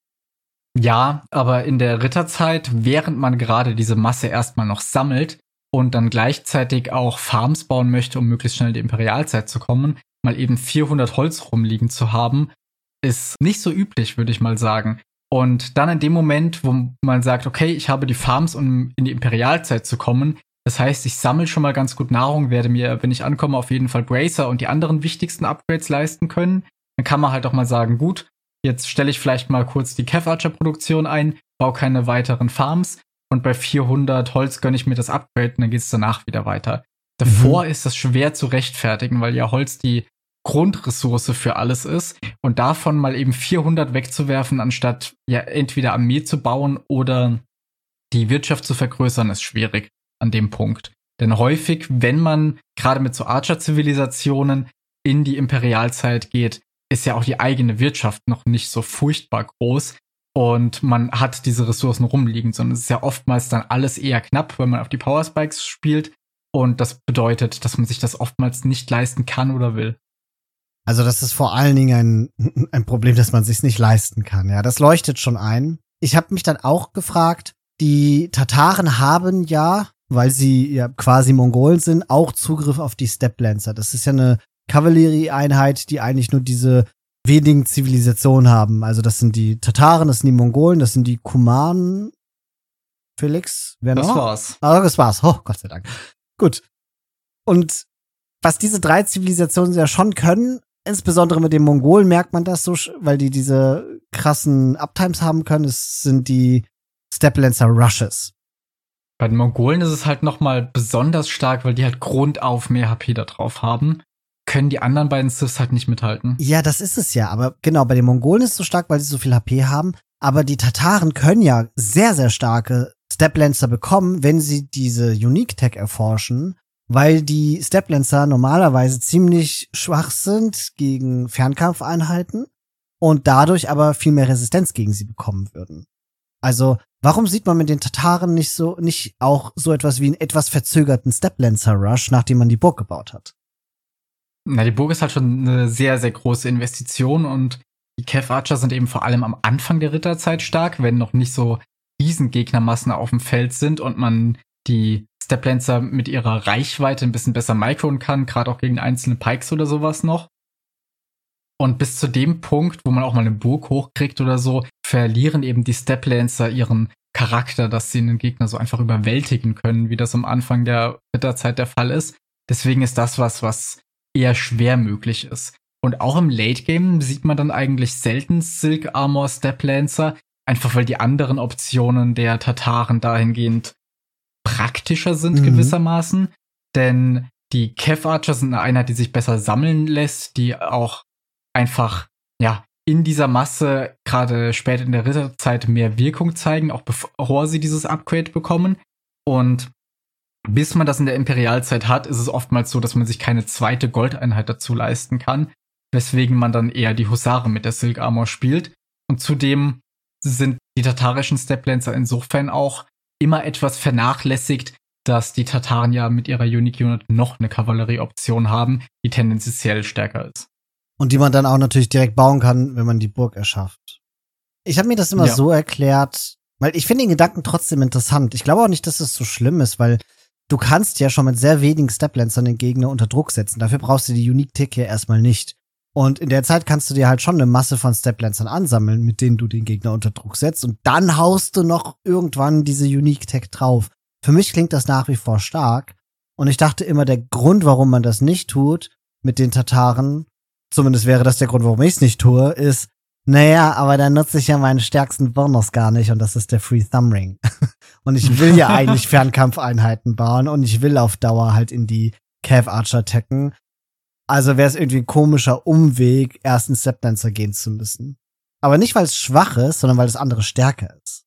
Ja, aber in der Ritterzeit, während man gerade diese Masse erstmal noch sammelt und dann gleichzeitig auch Farms bauen möchte, um möglichst schnell in die Imperialzeit zu kommen, mal eben vierhundert Holz rumliegen zu haben, ist nicht so üblich, würde ich mal sagen. Und dann in dem Moment, wo man sagt, okay, ich habe die Farms, um in die Imperialzeit zu kommen, das heißt, ich sammle schon mal ganz gut Nahrung, werde mir, wenn ich ankomme, auf jeden Fall Bracer und die anderen wichtigsten Upgrades leisten können, dann kann man halt auch mal sagen, gut, jetzt stelle ich vielleicht mal kurz die Cav Archer Produktion ein, baue keine weiteren Farms und bei vierhundert Holz gönne ich mir das Upgrade und dann geht es danach wieder weiter. Davor mhm. ist das schwer zu rechtfertigen, weil ja Holz die Grundressource für alles ist und davon mal eben vierhundert wegzuwerfen, anstatt ja entweder Armee zu bauen oder die Wirtschaft zu vergrößern, ist schwierig an dem Punkt. Denn häufig, wenn man gerade mit so Archer-Zivilisationen in die Imperialzeit geht, ist ja auch die eigene Wirtschaft noch nicht so furchtbar groß und man hat diese Ressourcen rumliegen, sondern es ist ja oftmals dann alles eher knapp, wenn man auf die Power Spikes spielt und das bedeutet, dass man sich das oftmals nicht leisten kann oder will. Also das ist vor allen Dingen ein, ein Problem, dass man sich's nicht leisten kann. Ja, das leuchtet schon ein. Ich habe mich dann auch gefragt, die Tataren haben ja, weil sie ja quasi Mongolen sind, auch Zugriff auf die Steppe Lancer. Das ist ja eine Kavallerieeinheit, die eigentlich nur diese wenigen Zivilisationen haben. Also das sind die Tataren, das sind die Mongolen, das sind die Kumanen. Felix, wer noch? Das war's. Ah, das war's. Oh, Gott sei Dank. Gut. Und was diese drei Zivilisationen ja schon können, insbesondere mit den Mongolen merkt man das so, weil die diese krassen Uptimes haben können, es sind die Steppe Lancer Rushes. Bei den Mongolen ist es halt noch mal besonders stark, weil die halt grundauf mehr H P da drauf haben. Können die anderen beiden Civs halt nicht mithalten. Ja, das ist es ja. Aber genau, bei den Mongolen ist es so stark, weil sie so viel H P haben. Aber die Tataren können ja sehr, sehr starke Steppe Lancer bekommen, wenn sie diese Unique-Tag erforschen. Weil die Steppe Lancer normalerweise ziemlich schwach sind gegen Fernkampfeinheiten und dadurch aber viel mehr Resistenz gegen sie bekommen würden. Also, warum sieht man mit den Tataren nicht so, nicht auch so etwas wie einen etwas verzögerten Steppe Lancer Rush, nachdem man die Burg gebaut hat? Na, die Burg ist halt schon eine sehr, sehr große Investition und die Cav Archer sind eben vor allem am Anfang der Ritterzeit stark, wenn noch nicht so riesen Gegnermassen auf dem Feld sind und man die Steppe Lancer mit ihrer Reichweite ein bisschen besser microen kann, gerade auch gegen einzelne Pikes oder sowas noch. Und bis zu dem Punkt, wo man auch mal eine Burg hochkriegt oder so, verlieren eben die Steplancer ihren Charakter, dass sie einen Gegner so einfach überwältigen können, wie das am Anfang der Ritterzeit der Fall ist. Deswegen ist das was, was eher schwer möglich ist. Und auch im Late Game sieht man dann eigentlich selten Silk Armor Steplancer, einfach weil die anderen Optionen der Tataren dahingehend praktischer sind, mhm. gewissermaßen. Denn die Cav Archer sind eine Einheit, die sich besser sammeln lässt, die auch einfach, ja, in dieser Masse gerade später in der Ritterzeit mehr Wirkung zeigen, auch bevor sie dieses Upgrade bekommen. Und bis man das in der Imperialzeit hat, ist es oftmals so, dass man sich keine zweite Goldeinheit dazu leisten kann, weswegen man dann eher die Husaren mit der Silk Armor spielt. Und zudem sind die tatarischen Steplancer insofern auch immer etwas vernachlässigt, dass die Tataren ja mit ihrer Unique Unit noch eine Kavallerieoption haben, die tendenziell stärker ist. Und die man dann auch natürlich direkt bauen kann, wenn man die Burg erschafft. Ich habe mir das immer ja. so erklärt, weil ich finde den Gedanken trotzdem interessant. Ich glaube auch nicht, dass es so schlimm ist, weil du kannst ja schon mit sehr wenigen Steplancern den Gegner unter Druck setzen. Dafür brauchst du die Unique Tick ja erstmal nicht. Und in der Zeit kannst du dir halt schon eine Masse von Steplancern ansammeln, mit denen du den Gegner unter Druck setzt. Und dann haust du noch irgendwann diese Unique Tech drauf. Für mich klingt das nach wie vor stark. Und ich dachte immer, der Grund, warum man das nicht tut mit den Tataren, zumindest wäre das der Grund, warum ich es nicht tue, ist, naja, aber dann nutze ich ja meinen stärksten Bonus gar nicht und das ist der Free Thumb Ring. Und ich will ja eigentlich Fernkampfeinheiten bauen und ich will auf Dauer halt in die Cav Archer tacken. Also wäre es irgendwie ein komischer Umweg, erst in Steplancer gehen zu müssen. Aber nicht, weil es schwach ist, sondern weil das andere stärker ist.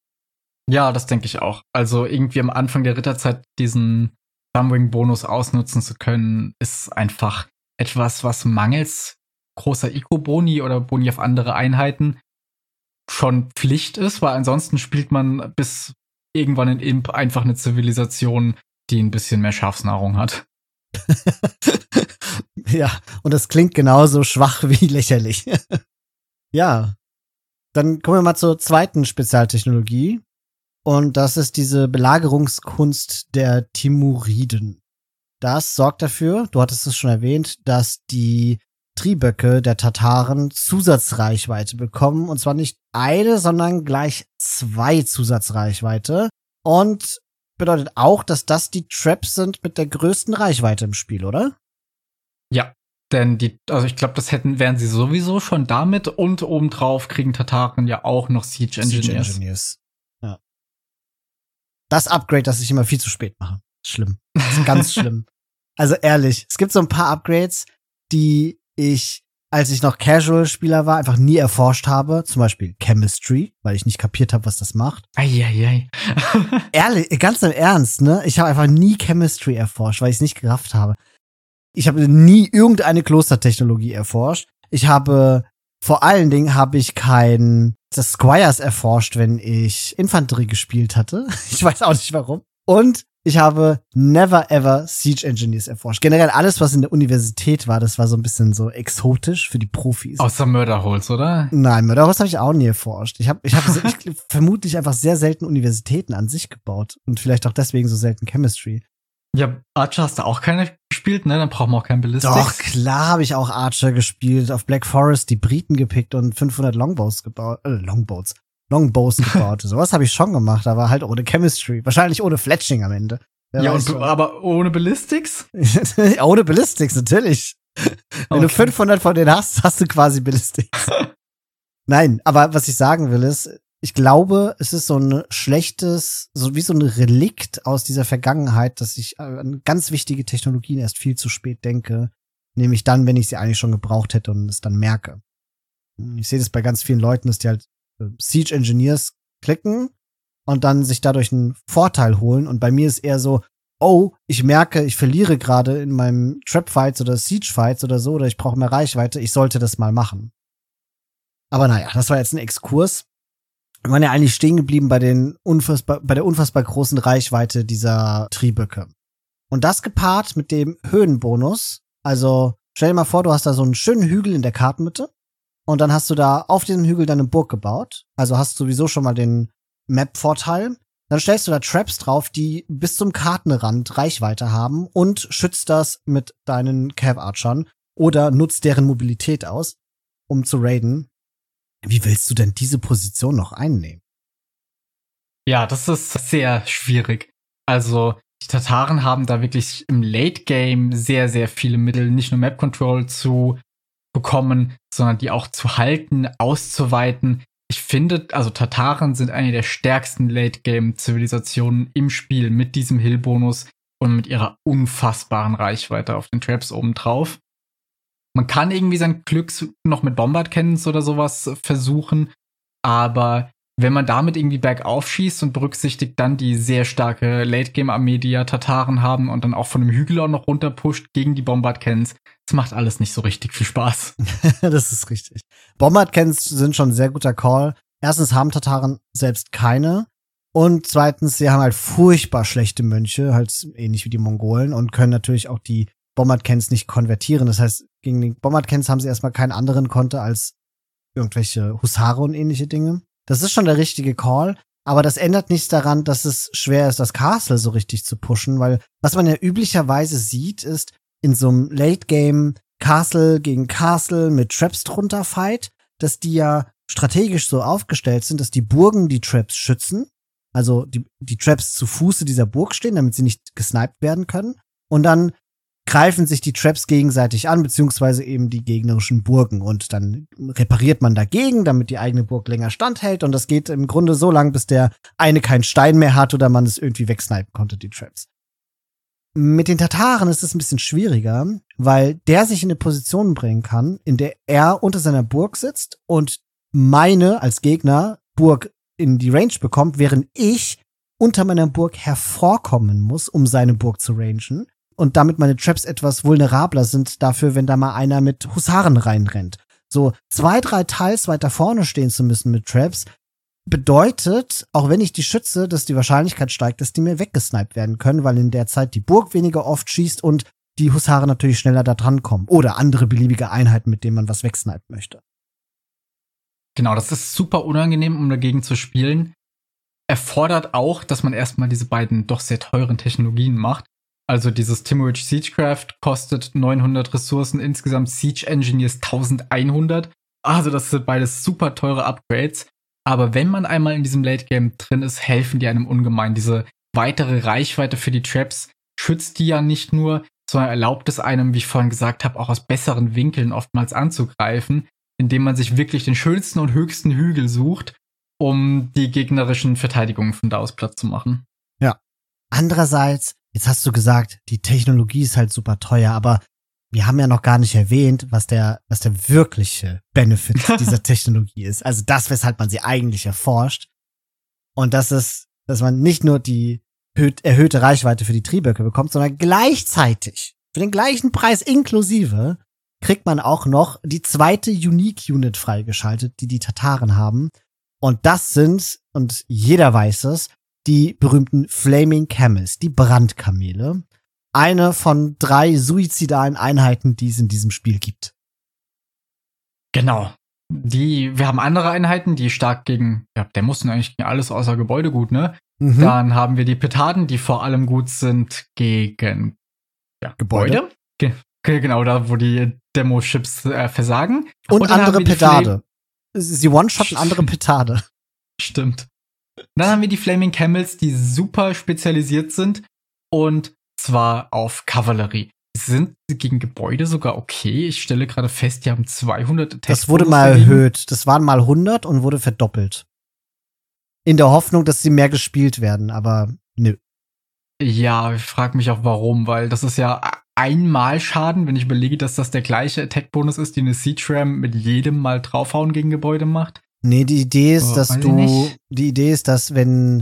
Ja, das denke ich auch. Also irgendwie am Anfang der Ritterzeit diesen Thumbring-Bonus ausnutzen zu können, ist einfach etwas, was mangels großer Eco-Boni oder Boni auf andere Einheiten schon Pflicht ist, weil ansonsten spielt man bis irgendwann in Imp einfach eine Zivilisation, die ein bisschen mehr Schafsnahrung hat. Ja, und das klingt genauso schwach wie lächerlich. Ja, dann kommen wir mal zur zweiten Spezialtechnologie. Und das ist diese Belagerungskunst der Timuriden. Das sorgt dafür, du hattest es schon erwähnt, dass die Trieböcke der Tataren Zusatzreichweite bekommen. Und zwar nicht eine, sondern gleich zwei Zusatzreichweite. Und bedeutet auch, dass das die Traps sind mit der größten Reichweite im Spiel, oder? Ja, denn die, also ich glaube, das hätten, wären sie sowieso schon damit und obendrauf kriegen Tataren ja auch noch Siege Engineers. Siege Engineers. Ja. Das Upgrade, das ich immer viel zu spät mache. Schlimm. Das ist ganz schlimm. Also ehrlich, es gibt so ein paar Upgrades, die ich, als ich noch Casual-Spieler war, einfach nie erforscht habe. Zum Beispiel Chemistry, weil ich nicht kapiert habe, was das macht. Eieiei. Ehrlich, ganz im Ernst, ne? Ich habe einfach nie Chemistry erforscht, weil ich es nicht gerafft habe. Ich habe nie irgendeine Klostertechnologie erforscht. Ich habe, vor allen Dingen habe ich kein das Squires erforscht, wenn ich Infanterie gespielt hatte. Ich weiß auch nicht warum. Und ich habe never ever Siege Engineers erforscht. Generell alles, was in der Universität war, das war so ein bisschen so exotisch für die Profis. Außer Murderholes, oder? Nein, Murderholes habe ich auch nie erforscht. Ich habe ich hab vermutlich einfach sehr selten Universitäten an sich gebaut. Und vielleicht auch deswegen so selten Chemistry. Ja, Archer hast du auch keine gespielt, ne? Dann brauchen wir auch kein Ballistics. Doch, klar habe ich auch Archer gespielt. Auf Black Forest die Briten gepickt und fünfhundert Longbows gebaut. Äh, Longbows. Longbows gebaut. Sowas habe ich schon gemacht, aber halt ohne Chemistry. Wahrscheinlich ohne Fletching am Ende. Wer ja, und, aber ohne Ballistics? Ohne Ballistics, natürlich. Wenn okay. du fünfhundert von denen hast, hast du quasi Ballistics. Nein, aber was ich sagen will ist, ich glaube, es ist so ein schlechtes, so wie so ein Relikt aus dieser Vergangenheit, dass ich an ganz wichtige Technologien erst viel zu spät denke. Nämlich dann, wenn ich sie eigentlich schon gebraucht hätte und es dann merke. Ich sehe das bei ganz vielen Leuten, dass die halt Siege Engineers klicken und dann sich dadurch einen Vorteil holen. Und bei mir ist eher so, oh, ich merke, ich verliere gerade in meinem Trap-Fights oder Siege-Fights oder so, oder ich brauche mehr Reichweite, ich sollte das mal machen. Aber naja, das war jetzt ein Exkurs. Wir waren ja eigentlich stehen geblieben bei den unfassbar, bei der unfassbar großen Reichweite dieser Trieböcke. Und das gepaart mit dem Höhenbonus. Also, stell dir mal vor, du hast da so einen schönen Hügel in der Kartenmitte. Und dann hast du da auf diesen Hügel deine Burg gebaut. Also hast du sowieso schon mal den Map-Vorteil. Dann stellst du da Traps drauf, die bis zum Kartenrand Reichweite haben und schützt das mit deinen Cav-Archern oder nutzt deren Mobilität aus. um zu raiden. Wie willst du denn diese Position noch einnehmen? Ja, das ist sehr schwierig. Also, die Tataren haben da wirklich im Late Game sehr, sehr viele Mittel, nicht nur Map Control zu bekommen, sondern die auch zu halten, auszuweiten. Ich finde, also Tataren sind eine der stärksten Late Game Zivilisationen im Spiel mit diesem Hill-Bonus und mit ihrer unfassbaren Reichweite auf den Traps obendrauf. Man kann irgendwie sein Glück noch mit Bombard Cannons oder sowas versuchen, aber wenn man damit irgendwie bergauf schießt und berücksichtigt dann die sehr starke Late-Game-Armee, die ja Tataren haben und dann auch von dem Hügel auch noch runterpusht gegen die Bombard Cannons, das macht alles nicht so richtig viel Spaß. Das ist richtig. Bombard Cannons sind schon ein sehr guter Call. Erstens haben Tataren selbst keine. Und zweitens, sie haben halt furchtbar schlechte Mönche, halt ähnlich wie die Mongolen, und können natürlich auch die Bombard Cannons nicht konvertieren. Das heißt, gegen die Bombard Cannons haben sie erstmal keinen anderen Konter als irgendwelche Husare und ähnliche Dinge. Das ist schon der richtige Call, aber das ändert nichts daran, dass es schwer ist, das Castle so richtig zu pushen, weil was man ja üblicherweise sieht, ist in so einem Late-Game Castle gegen Castle mit Traps drunter Fight, dass die ja strategisch so aufgestellt sind, dass die Burgen die Traps schützen, also die, die Traps zu Fuße dieser Burg stehen, damit sie nicht gesniped werden können, und dann greifen sich die Traps gegenseitig an, beziehungsweise eben die gegnerischen Burgen, und dann repariert man dagegen, damit die eigene Burg länger standhält, und das geht im Grunde so lang, bis der eine keinen Stein mehr hat oder man es irgendwie wegsnipen konnte, die Traps. Mit den Tataren ist es ein bisschen schwieriger, weil der sich in eine Position bringen kann, in der er unter seiner Burg sitzt und meine als Gegner Burg in die Range bekommt, während ich unter meiner Burg hervorkommen muss, um seine Burg zu rangen. Und damit meine Traps etwas vulnerabler sind dafür, wenn da mal einer mit Husaren reinrennt. So zwei, drei Teils weiter vorne stehen zu müssen mit Traps bedeutet, auch wenn ich die schütze, dass die Wahrscheinlichkeit steigt, dass die mir weggesniped werden können, weil in der Zeit die Burg weniger oft schießt und die Husaren natürlich schneller da dran kommen. Oder andere beliebige Einheiten, mit denen man was wegsnipen möchte. Genau, das ist super unangenehm, um dagegen zu spielen. Erfordert auch, dass man erstmal diese beiden doch sehr teuren Technologien macht. Also dieses Timurid Siegecraft kostet neunhundert Ressourcen, insgesamt Siege Engineers eintausendeinhundert. Also das sind beides super teure Upgrades. Aber wenn man einmal in diesem Late Game drin ist, helfen die einem ungemein. Diese weitere Reichweite für die Traps schützt die ja nicht nur, sondern erlaubt es einem, wie ich vorhin gesagt habe, auch aus besseren Winkeln oftmals anzugreifen, indem man sich wirklich den schönsten und höchsten Hügel sucht, um die gegnerischen Verteidigungen von da aus platt zu machen. Ja. Andererseits, jetzt hast du gesagt, die Technologie ist halt super teuer, aber wir haben ja noch gar nicht erwähnt, was der, was der wirkliche Benefit dieser Technologie ist. Also das, weshalb man sie eigentlich erforscht. Und das ist, dass man nicht nur die erhöhte Reichweite für die Triebwerke bekommt, sondern gleichzeitig, für den gleichen Preis inklusive, kriegt man auch noch die zweite Unique Unit freigeschaltet, die die Tataren haben. Und das sind, und jeder weiß es, die berühmten Flaming Camels, die Brandkamele. Eine von drei suizidalen Einheiten, die es in diesem Spiel gibt. Genau. Die, wir haben andere Einheiten, die stark gegen, ja, der mussten eigentlich gegen alles außer Gebäude gut, ne? Mhm. Dann haben wir die Petarden, die vor allem gut sind gegen ja, Gebäude. Ge- genau, da wo die Demo-Chips äh, versagen. Und, Und andere Petarde. Sie one-shotten andere Petarde. Stimmt. Dann haben wir die Flaming Camels, die super spezialisiert sind und zwar auf Kavallerie. Sind gegen Gebäude sogar okay? Ich stelle gerade fest, die haben zweihundert Attack. Das wurde mal erhöht. Das waren mal hundert und wurde verdoppelt. In der Hoffnung, dass sie mehr gespielt werden, aber nö. Ja, ich frage mich auch warum, weil das ist ja einmal Schaden, wenn ich überlege, dass das der gleiche Attack-Bonus ist, den eine Siege-Ram mit jedem Mal draufhauen gegen Gebäude macht. Nee, die Idee ist, oh, dass du, die Idee ist, dass wenn,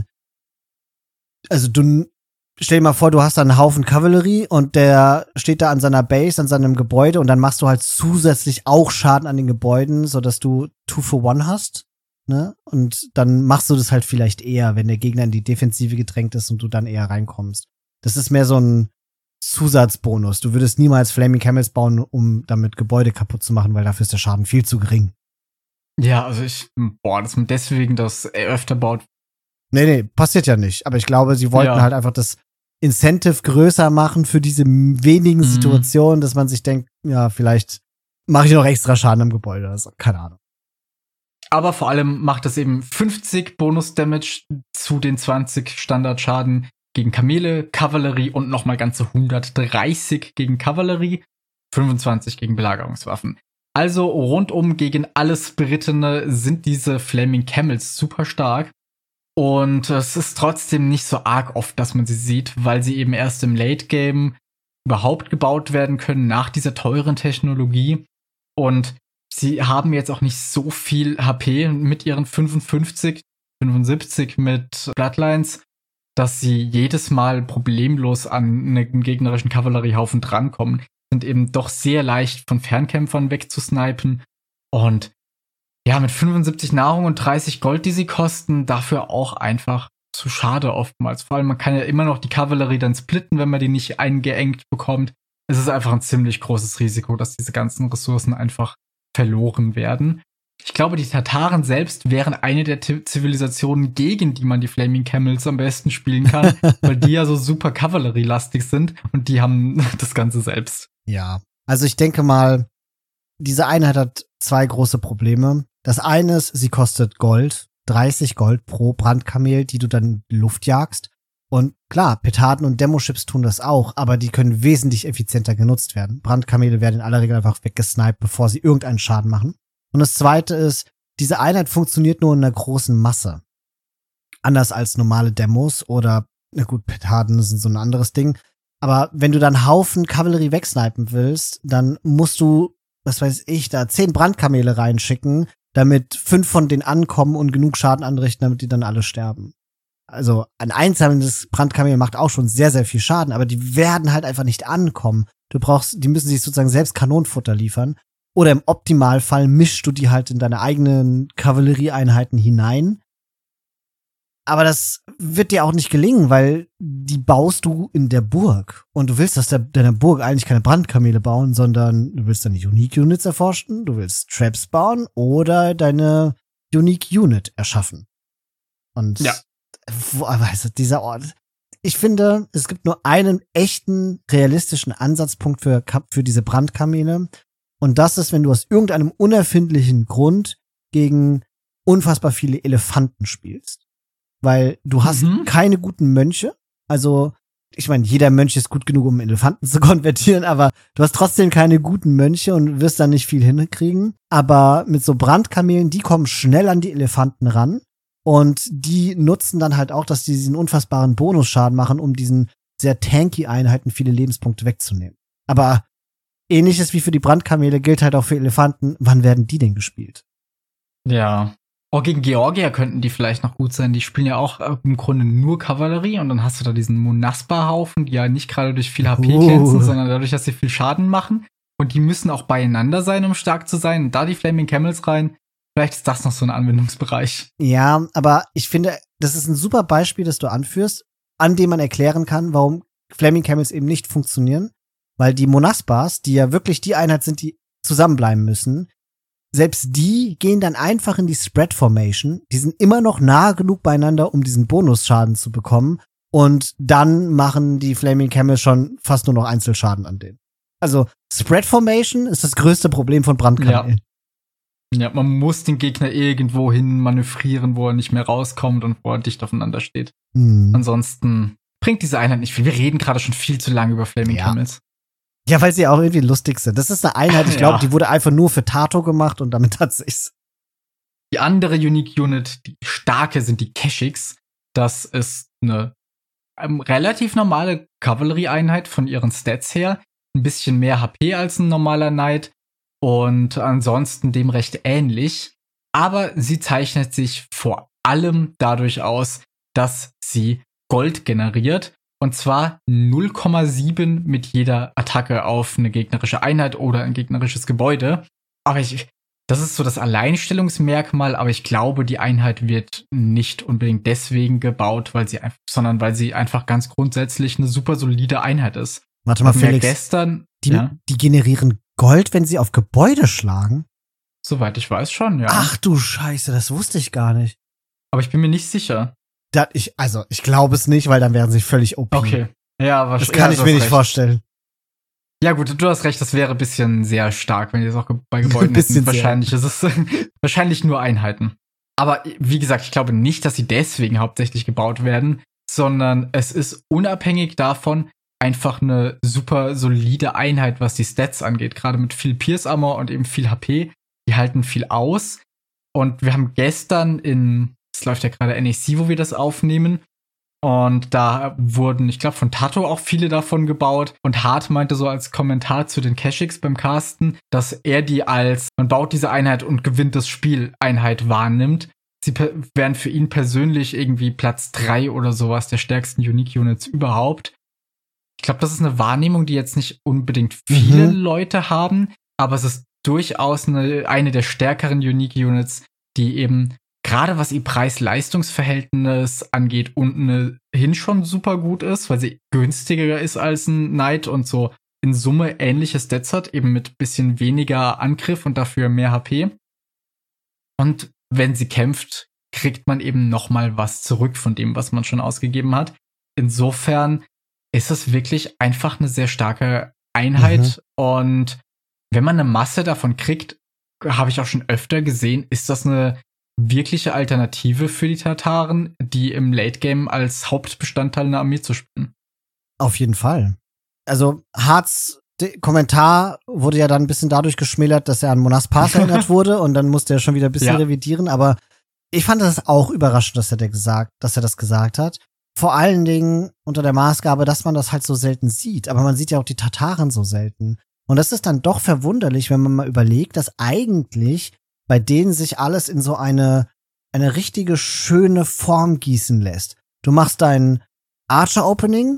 also du, stell dir mal vor, du hast da einen Haufen Kavallerie und der steht da an seiner Base, an seinem Gebäude und dann machst du halt zusätzlich auch Schaden an den Gebäuden, sodass du two for one hast, ne? Und dann machst du das halt vielleicht eher, wenn der Gegner in die Defensive gedrängt ist und du dann eher reinkommst. Das ist mehr so ein Zusatzbonus. Du würdest niemals Flaming Camels bauen, um damit Gebäude kaputt zu machen, weil dafür ist der Schaden viel zu gering. Ja, also ich, boah, dass man deswegen das öfter baut. Nee, nee, passiert ja nicht. Aber ich glaube, sie wollten ja. halt einfach das Incentive größer machen für diese wenigen mhm. Situationen, dass man sich denkt, ja, vielleicht mache ich noch extra Schaden am Gebäude. Also, keine Ahnung. Aber vor allem macht es eben fünfzig Bonus-Damage zu den zwanzig Standardschaden gegen Kamele, Kavallerie und nochmal ganze hundertdreißig gegen Kavallerie, fünfundzwanzig gegen Belagerungswaffen. Also rundum gegen alles Berittene sind diese Flaming Camels super stark. Und es ist trotzdem nicht so arg oft, dass man sie sieht, weil sie eben erst im Late-Game überhaupt gebaut werden können nach dieser teuren Technologie. Und sie haben jetzt auch nicht so viel H P mit ihren fünfundfünfzig, fünfundsiebzig mit Bloodlines, dass sie jedes Mal problemlos an einen gegnerischen Kavalleriehaufen drankommen. Sind eben doch sehr leicht von Fernkämpfern wegzusnipen. Und ja, mit fünfundsiebzig Nahrung und dreißig Gold, die sie kosten, dafür auch einfach zu schade oftmals. Vor allem, man kann ja immer noch die Kavallerie dann splitten, wenn man die nicht eingeengt bekommt. Es ist einfach ein ziemlich großes Risiko, dass diese ganzen Ressourcen einfach verloren werden. Ich glaube, die Tataren selbst wären eine der T- Zivilisationen, gegen die man die Flaming Camels am besten spielen kann, weil die ja so super kavallerielastig sind und die haben das Ganze selbst. Ja, also ich denke mal, diese Einheit hat zwei große Probleme. Das eine ist, sie kostet Gold, dreißig Gold pro Brandkamel, die du dann in die Luft jagst. Und klar, Petarden und Demoships tun das auch, aber die können wesentlich effizienter genutzt werden. Brandkamele werden in aller Regel einfach weggesniped, bevor sie irgendeinen Schaden machen. Und das zweite ist, diese Einheit funktioniert nur in einer großen Masse. Anders als normale Demos oder, na gut, Petarden sind so ein anderes Ding. Aber wenn du dann Haufen Kavallerie wegsnipen willst, dann musst du, was weiß ich, da zehn Brandkamele reinschicken, damit fünf von denen ankommen und genug Schaden anrichten, damit die dann alle sterben. Also ein einzelnes Brandkamel macht auch schon sehr, sehr viel Schaden, aber die werden halt einfach nicht ankommen. Du brauchst, die müssen sich sozusagen selbst Kanonenfutter liefern. Oder im Optimalfall mischst du die halt in deine eigenen Kavallerieeinheiten hinein. Aber das wird dir auch nicht gelingen, weil die baust du in der Burg. Und du willst aus der, deiner Burg eigentlich keine Brandkamele bauen, sondern du willst deine Unique Units erforschen, du willst Traps bauen oder deine Unique Unit erschaffen. Und ja. Wo, also dieser Ort. Ich finde, es gibt nur einen echten, realistischen Ansatzpunkt für, für diese Brandkamele. Und das ist, wenn du aus irgendeinem unerfindlichen Grund gegen unfassbar viele Elefanten spielst. Weil du hast mhm. keine guten Mönche. Also, ich meine, jeder Mönch ist gut genug, um Elefanten zu konvertieren, aber du hast trotzdem keine guten Mönche und wirst dann nicht viel hinkriegen. Aber mit so Brandkamelen, die kommen schnell an die Elefanten ran. Und die nutzen dann halt auch, dass die diesen unfassbaren Bonusschaden machen, um diesen sehr tanky Einheiten viele Lebenspunkte wegzunehmen. Aber ähnliches wie für die Brandkamele gilt halt auch für Elefanten. Wann werden die denn gespielt? Ja. Auch gegen Georgier könnten die vielleicht noch gut sein. Die spielen ja auch im Grunde nur Kavallerie und dann hast du da diesen Monaspa-Haufen, die ja nicht gerade durch viel H P Uh. glänzen, sondern dadurch, dass sie viel Schaden machen. Und die müssen auch beieinander sein, um stark zu sein. Und da die Flaming Camels rein. Vielleicht ist das noch so ein Anwendungsbereich. Ja, aber ich finde, das ist ein super Beispiel, das du anführst, an dem man erklären kann, warum Flaming Camels eben nicht funktionieren. Weil die Monaspas, die ja wirklich die Einheit sind, die zusammenbleiben müssen, selbst die gehen dann einfach in die Spread Formation. Die sind immer noch nah genug beieinander, um diesen Bonusschaden zu bekommen. Und dann machen die Flaming Camels schon fast nur noch Einzelschaden an denen. Also Spread Formation ist das größte Problem von Brandkamelen. Ja. Ja, man muss den Gegner irgendwo hin manövrieren, wo er nicht mehr rauskommt und wo er dicht aufeinander steht. Hm. Ansonsten bringt diese Einheit nicht viel. Wir reden gerade schon viel zu lange über Flaming ja. Camels. Ja, weil sie auch irgendwie lustig sind. Das ist eine Einheit, ich glaube, ja. die wurde einfach nur für Tato gemacht und damit hat sich's. Die andere Unique Unit, die starke, sind die Keshiks. Das ist eine ähm, relativ normale Kavallerieeinheit von ihren Stats her. Ein bisschen mehr H P als ein normaler Knight. Und ansonsten dem recht ähnlich. Aber sie zeichnet sich vor allem dadurch aus, dass sie Gold generiert. Und zwar null Komma sieben mit jeder Attacke auf eine gegnerische Einheit oder ein gegnerisches Gebäude. Aber ich, das ist so das Alleinstellungsmerkmal. Aber ich glaube, die Einheit wird nicht unbedingt deswegen gebaut, weil sie einfach, sondern weil sie einfach ganz grundsätzlich eine super solide Einheit ist. Warte mal, Felix. Gestern, die, ja? die generieren Gold, wenn sie auf Gebäude schlagen? Soweit ich weiß schon, ja. Ach du Scheiße, das wusste ich gar nicht. Aber ich bin mir nicht sicher. Das ich, also, ich glaube es nicht, weil dann wären sie völlig O P. Okay. Ja, aber das kann ja, ich mir nicht recht. vorstellen. Ja gut, du hast recht, das wäre ein bisschen sehr stark, wenn die das auch ge- bei Gebäuden hätten. Wahrscheinlich ist es wahrscheinlich nur Einheiten. Aber wie gesagt, ich glaube nicht, dass sie deswegen hauptsächlich gebaut werden, sondern es ist unabhängig davon einfach eine super solide Einheit, was die Stats angeht. Gerade mit viel Pierce Armor und eben viel H P. Die halten viel aus. Und wir haben gestern in, es läuft ja gerade N A C, wo wir das aufnehmen. Und da wurden, ich glaube, von Tato auch viele davon gebaut. Und Hart meinte so als Kommentar zu den Cashix beim Casten, dass er die als, man baut diese Einheit und gewinnt das Spiel Einheit wahrnimmt. Sie per- wären für ihn persönlich irgendwie Platz drei oder sowas der stärksten Unique Units überhaupt. Ich glaube, das ist eine Wahrnehmung, die jetzt nicht unbedingt viele Mhm. Leute haben, aber es ist durchaus eine, eine der stärkeren Unique Units, die eben gerade was ihr Preis-Leistungs-Verhältnis angeht und eine hin schon super gut ist, weil sie günstiger ist als ein Knight und so in Summe ähnliche Stats hat, eben mit bisschen weniger Angriff und dafür mehr H P. Und wenn sie kämpft, kriegt man eben noch mal was zurück von dem, was man schon ausgegeben hat. Insofern ist es wirklich einfach eine sehr starke Einheit. Mhm. Und wenn man eine Masse davon kriegt, habe ich auch schon öfter gesehen, ist das eine wirkliche Alternative für die Tataren, die im Late Game als Hauptbestandteil einer Armee zu spielen. Auf jeden Fall. Also Harts De- Kommentar wurde ja dann ein bisschen dadurch geschmälert, dass er an Monas Pass erinnert wurde und dann musste er schon wieder ein bisschen ja. revidieren, aber ich fand das auch überraschend, dass er, der gesagt, dass er das gesagt hat. Vor allen Dingen unter der Maßgabe, dass man das halt so selten sieht. Aber man sieht ja auch die Tataren so selten. Und das ist dann doch verwunderlich, wenn man mal überlegt, dass eigentlich bei denen sich alles in so eine, eine richtige schöne Form gießen lässt. Du machst dein Archer-Opening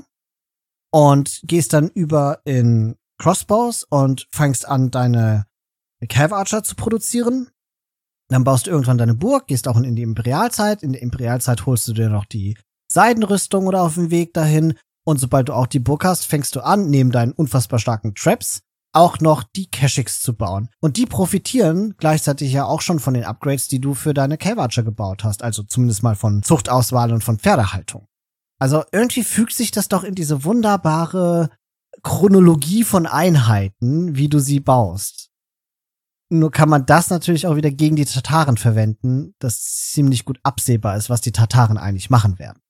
und gehst dann über in Crossbows und fängst an, deine Cav Archer zu produzieren. Dann baust du irgendwann deine Burg, gehst auch in die Imperialzeit. In der Imperialzeit holst du dir noch die Seidenrüstung oder auf dem Weg dahin. Und sobald du auch die Burg hast, fängst du an, neben deinen unfassbar starken Traps auch noch die Cashix zu bauen. Und die profitieren gleichzeitig ja auch schon von den Upgrades, die du für deine Cav Archer gebaut hast. Also zumindest mal von Zuchtauswahl und von Pferdehaltung. Also irgendwie fügt sich das doch in diese wunderbare Chronologie von Einheiten, wie du sie baust. Nur kann man das natürlich auch wieder gegen die Tataren verwenden, das ziemlich gut absehbar ist, was die Tataren eigentlich machen werden.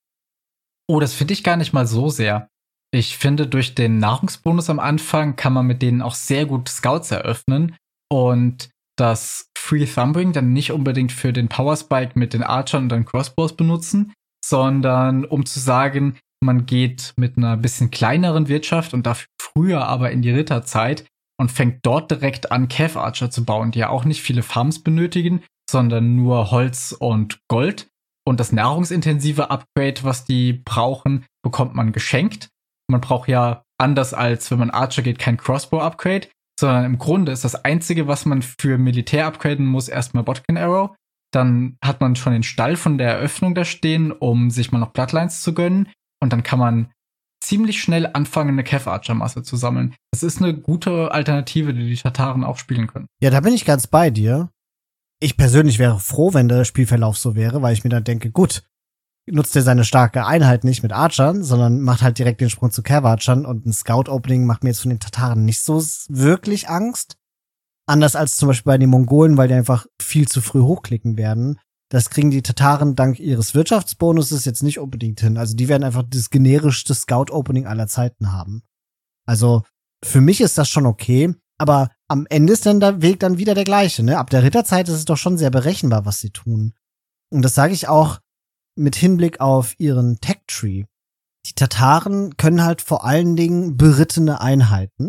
Oh, das finde ich gar nicht mal so sehr. Ich finde, durch den Nahrungsbonus am Anfang kann man mit denen auch sehr gut Scouts eröffnen und das Free Thumbing dann nicht unbedingt für den Power Spike mit den Archern und dann Crossbows benutzen, sondern um zu sagen, man geht mit einer bisschen kleineren Wirtschaft und dafür früher aber in die Ritterzeit und fängt dort direkt an, Cav Archer zu bauen, die ja auch nicht viele Farms benötigen, sondern nur Holz und Gold. Und das nahrungsintensive Upgrade, was die brauchen, bekommt man geschenkt. Man braucht ja, anders als wenn man Archer geht, kein Crossbow-Upgrade, sondern im Grunde ist das Einzige, was man für Militär upgraden muss, erstmal Botkin Arrow. Dann hat man schon den Stall von der Eröffnung da stehen, um sich mal noch Bloodlines zu gönnen. Und dann kann man ziemlich schnell anfangen, eine Cav Archer-Masse zu sammeln. Das ist eine gute Alternative, die die Tataren auch spielen können. Ja, da bin ich ganz bei dir. Ich persönlich wäre froh, wenn der Spielverlauf so wäre, weil ich mir dann denke, gut, nutzt er seine starke Einheit nicht mit Archern, sondern macht halt direkt den Sprung zu Cav-Archern und ein Scout-Opening macht mir jetzt von den Tataren nicht so wirklich Angst. Anders als zum Beispiel bei den Mongolen, weil die einfach viel zu früh hochklicken werden. Das kriegen die Tataren dank ihres Wirtschaftsbonuses jetzt nicht unbedingt hin. Also die werden einfach das generischste Scout-Opening aller Zeiten haben. Also für mich ist das schon okay, aber am Ende ist dann der Weg dann wieder der gleiche, ne? Ab der Ritterzeit ist es doch schon sehr berechenbar, was sie tun. Und das sage ich auch mit Hinblick auf ihren Tech-Tree. Die Tataren können halt vor allen Dingen berittene Einheiten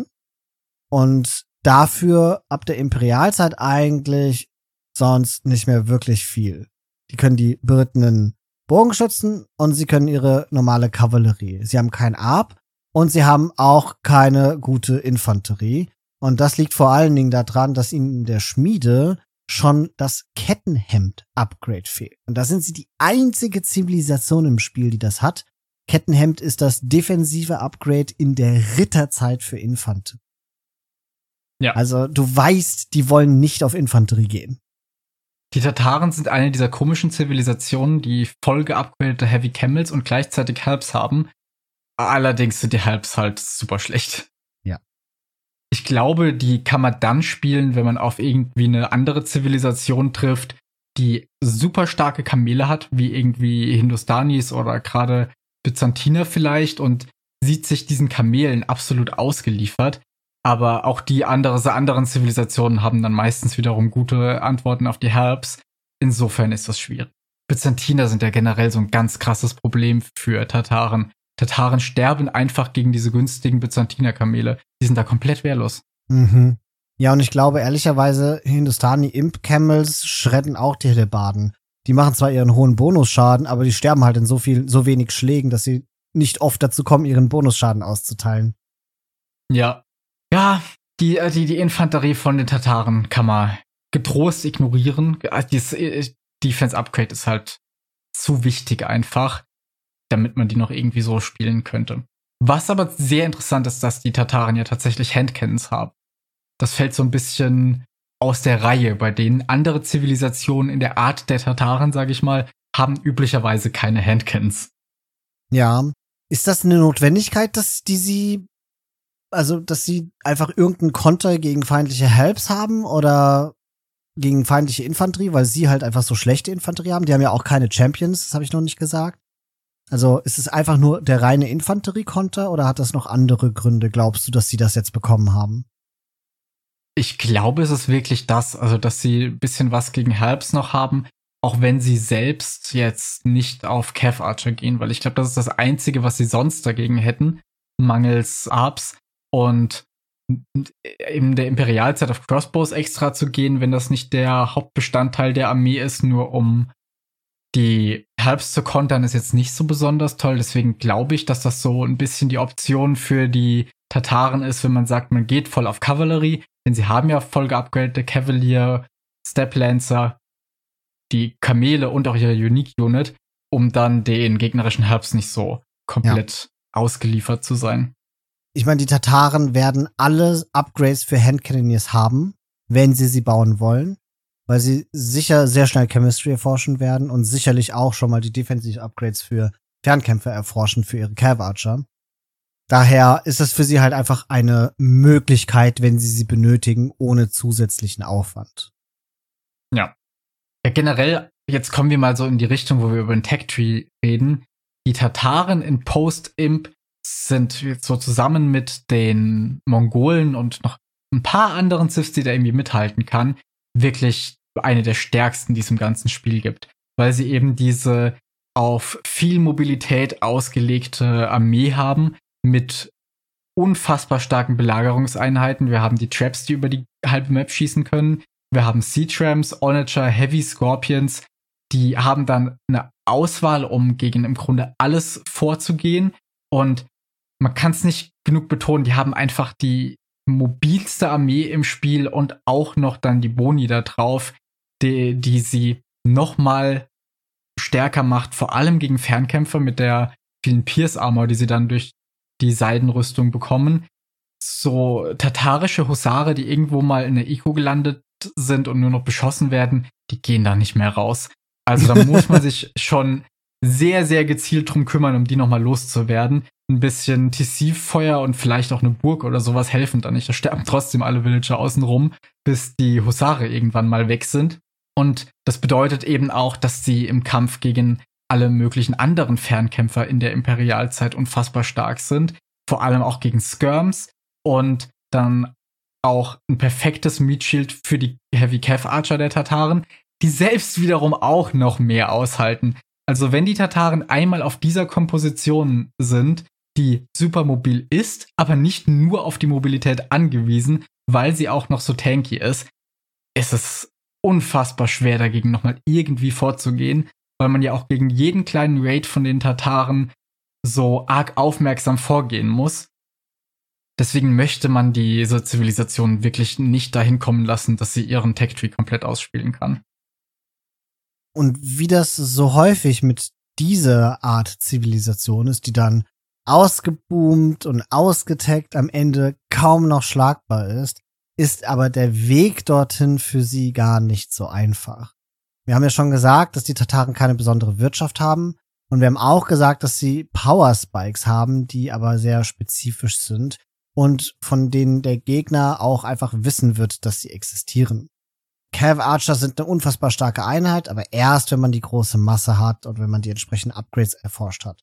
und dafür ab der Imperialzeit eigentlich sonst nicht mehr wirklich viel. Die können die berittenen Bogenschützen und sie können ihre normale Kavallerie. Sie haben kein Arp und sie haben auch keine gute Infanterie. Und das liegt vor allen Dingen daran, dass ihnen in der Schmiede schon das Kettenhemd-Upgrade fehlt. Und da sind sie die einzige Zivilisation im Spiel, die das hat. Kettenhemd ist das defensive Upgrade in der Ritterzeit für Infanterie. Ja. Also du weißt, die wollen nicht auf Infanterie gehen. Die Tataren sind eine dieser komischen Zivilisationen, die voll geupgradete Heavy Camels und gleichzeitig Helps haben. Allerdings sind die Helps halt super schlecht. Ja. Ich glaube, die kann man dann spielen, wenn man auf irgendwie eine andere Zivilisation trifft, die super starke Kamele hat, wie irgendwie Hindustanis oder gerade Byzantiner vielleicht, und sieht sich diesen Kamelen absolut ausgeliefert. Aber auch die andere, anderen Zivilisationen haben dann meistens wiederum gute Antworten auf die Helps. Insofern ist das schwierig. Byzantiner sind ja generell so ein ganz krasses Problem für Tataren. Tataren sterben einfach gegen diese günstigen Byzantiner-Kamele. Die sind da komplett wehrlos. Mhm. Ja, und ich glaube, ehrlicherweise, Hindustani Imp Camels schredden auch die Hellebarden. Die machen zwar ihren hohen Bonusschaden, aber die sterben halt in so viel, so wenig Schlägen, dass sie nicht oft dazu kommen, ihren Bonusschaden auszuteilen. Ja. Ja, die, die, die Infanterie von den Tataren kann man getrost ignorieren. Dieses Defense-Upgrade ist halt zu wichtig einfach, damit man die noch irgendwie so spielen könnte. Was aber sehr interessant ist, dass die Tataren ja tatsächlich Handcannons haben. Das fällt so ein bisschen aus der Reihe bei denen. Andere Zivilisationen in der Art der Tataren, sage ich mal, haben üblicherweise keine Handcannons. Ja. Ist das eine Notwendigkeit, dass die sie, also dass sie einfach irgendeinen Konter gegen feindliche Helps haben oder gegen feindliche Infanterie, weil sie halt einfach so schlechte Infanterie haben? Die haben ja auch keine Champions, das habe ich noch nicht gesagt. Also ist es einfach nur der reine Infanterie-Konter oder hat das noch andere Gründe, glaubst du, dass sie das jetzt bekommen haben? Ich glaube, es ist wirklich das, also dass sie ein bisschen was gegen Helps noch haben, auch wenn sie selbst jetzt nicht auf Cav Archer gehen, weil ich glaube, das ist das Einzige, was sie sonst dagegen hätten, mangels Arbs. Und in der Imperialzeit auf Crossbows extra zu gehen, wenn das nicht der Hauptbestandteil der Armee ist, nur um die Helps zu kontern, ist jetzt nicht so besonders toll. Deswegen glaube ich, dass das so ein bisschen die Option für die Tataren ist, wenn man sagt, man geht voll auf Kavallerie. Denn sie haben ja voll geupgradete Cavalier, Step Lancer, die Kamele und auch ihre Unique Unit, um dann den gegnerischen Helps nicht so komplett ja. ausgeliefert zu sein. Ich meine, die Tataren werden alle Upgrades für Handcannoneers haben, wenn sie sie bauen wollen, weil sie sicher sehr schnell Chemistry erforschen werden und sicherlich auch schon mal die Defensive-Upgrades für Fernkämpfer erforschen für ihre Cav Archer. Daher ist es für sie halt einfach eine Möglichkeit, wenn sie sie benötigen, ohne zusätzlichen Aufwand. Ja. Ja, generell, jetzt kommen wir mal so in die Richtung, wo wir über den Tech-Tree reden. Die Tataren in Post-Imp sind jetzt so zusammen mit den Mongolen und noch ein paar anderen Civs, die da irgendwie mithalten kann, wirklich eine der stärksten, die es im ganzen Spiel gibt. Weil sie eben diese auf viel Mobilität ausgelegte Armee haben, mit unfassbar starken Belagerungseinheiten. Wir haben die Traps, die über die halbe Map schießen können. Wir haben Sea-Trams, Onager, Heavy Scorpions. Die haben dann eine Auswahl, um gegen im Grunde alles vorzugehen. Und man kann es nicht genug betonen, die haben einfach die mobilste Armee im Spiel und auch noch dann die Boni da drauf, die, die sie noch mal stärker macht, vor allem gegen Fernkämpfer mit der vielen Pierce-Armor, die sie dann durch die Seidenrüstung bekommen. So tatarische Husare, die irgendwo mal in der Eco gelandet sind und nur noch beschossen werden, die gehen da nicht mehr raus. Also da muss man sich schon sehr, sehr gezielt drum kümmern, um die noch mal loszuwerden. Ein bisschen T C-Feuer und vielleicht auch eine Burg oder sowas helfen da nicht. Da sterben trotzdem alle Villager außenrum, bis die Husare irgendwann mal weg sind. Und das bedeutet eben auch, dass sie im Kampf gegen alle möglichen anderen Fernkämpfer in der Imperialzeit unfassbar stark sind. Vor allem auch gegen Skirms und dann auch ein perfektes Meat Shield für die Heavy Cav Archer der Tataren, die selbst wiederum auch noch mehr aushalten. Also wenn die Tataren einmal auf dieser Komposition sind, die super mobil ist, aber nicht nur auf die Mobilität angewiesen, weil sie auch noch so tanky ist, ist es unfassbar schwer dagegen nochmal irgendwie vorzugehen, weil man ja auch gegen jeden kleinen Raid von den Tataren so arg aufmerksam vorgehen muss. Deswegen möchte man diese Zivilisation wirklich nicht dahin kommen lassen, dass sie ihren Tech-Tree komplett ausspielen kann. Und wie das so häufig mit dieser Art Zivilisation ist, die dann ausgeboomt und ausgetaggt am Ende kaum noch schlagbar ist, ist aber der Weg dorthin für sie gar nicht so einfach. Wir haben ja schon gesagt, dass die Tataren keine besondere Wirtschaft haben. Und wir haben auch gesagt, dass sie Power Spikes haben, die aber sehr spezifisch sind und von denen der Gegner auch einfach wissen wird, dass sie existieren. Cav Archer sind eine unfassbar starke Einheit, aber erst, wenn man die große Masse hat und wenn man die entsprechenden Upgrades erforscht hat.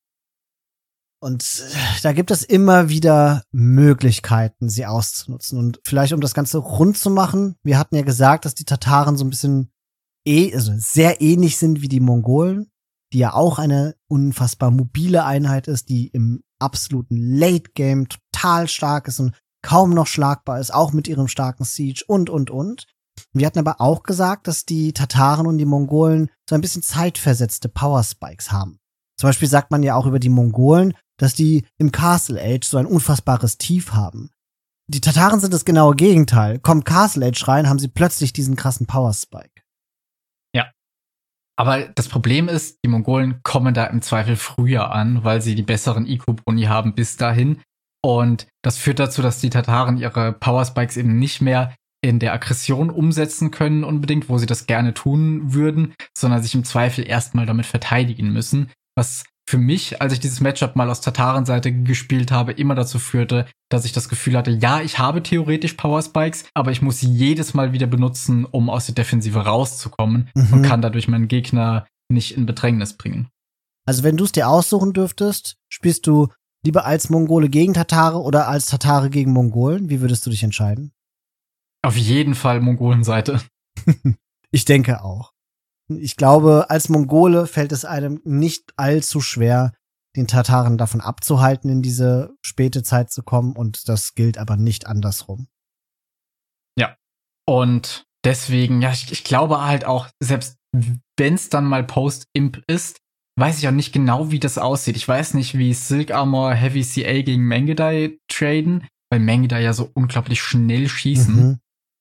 Und da gibt es immer wieder Möglichkeiten, sie auszunutzen. Und vielleicht, um das Ganze rund zu machen, wir hatten ja gesagt, dass die Tataren so ein bisschen eh, also sehr ähnlich sind wie die Mongolen, die ja auch eine unfassbar mobile Einheit ist, die im absoluten Late-Game total stark ist und kaum noch schlagbar ist, auch mit ihrem starken Siege und, und, und. Wir hatten aber auch gesagt, dass die Tataren und die Mongolen so ein bisschen zeitversetzte Power-Spikes haben. Zum Beispiel sagt man ja auch über die Mongolen, dass die im Castle Age so ein unfassbares Tief haben. Die Tataren sind das genaue Gegenteil. Kommt Castle Age rein, haben sie plötzlich diesen krassen Power-Spike. Ja. Aber das Problem ist, die Mongolen kommen da im Zweifel früher an, weil sie die besseren Eco-Boni haben bis dahin. Und das führt dazu, dass die Tataren ihre Power-Spikes eben nicht mehr in der Aggression umsetzen können unbedingt, wo sie das gerne tun würden, sondern sich im Zweifel erstmal damit verteidigen müssen, was für mich, als ich dieses Matchup mal aus Tatarenseite gespielt habe, immer dazu führte, dass ich das Gefühl hatte, ja, ich habe theoretisch Power Spikes, aber ich muss sie jedes Mal wieder benutzen, um aus der Defensive rauszukommen mhm. und kann dadurch meinen Gegner nicht in Bedrängnis bringen. Also wenn du es dir aussuchen dürftest, spielst du lieber als Mongole gegen Tatare oder als Tatare gegen Mongolen? Wie würdest du dich entscheiden? Auf jeden Fall Mongolenseite. Ich denke auch. Ich glaube, als Mongole fällt es einem nicht allzu schwer, den Tataren davon abzuhalten, in diese späte Zeit zu kommen. Und das gilt aber nicht andersrum. Ja. Und deswegen, ja, ich, ich glaube halt auch, selbst wenn es dann mal Post-Imp ist, weiß ich auch nicht genau, wie das aussieht. Ich weiß nicht, wie Silk Armor Heavy C A gegen Mangudai traden, weil Mangudai ja so unglaublich schnell schießen. Mhm.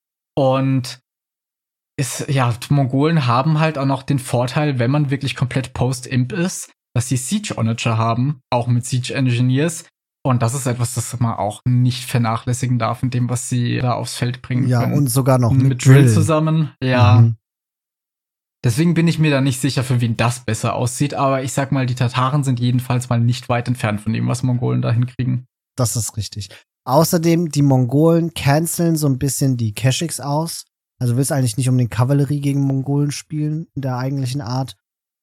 Und ist, ja, die Mongolen haben halt auch noch den Vorteil, wenn man wirklich komplett Post-Imp ist, dass sie Siege Onager haben, auch mit Siege Engineers. Und das ist etwas, das man auch nicht vernachlässigen darf in dem, was sie da aufs Feld bringen ja, können. Ja, und sogar noch mit, mit Drill. Drill zusammen. Ja. Mhm. Deswegen bin ich mir da nicht sicher, für wen das besser aussieht. Aber ich sag mal, die Tataren sind jedenfalls mal nicht weit entfernt von dem, was Mongolen da hinkriegen. Das ist richtig. Außerdem, die Mongolen canceln so ein bisschen die Keshiks aus. Also du willst eigentlich nicht um den Kavallerie gegen Mongolen spielen, in der eigentlichen Art.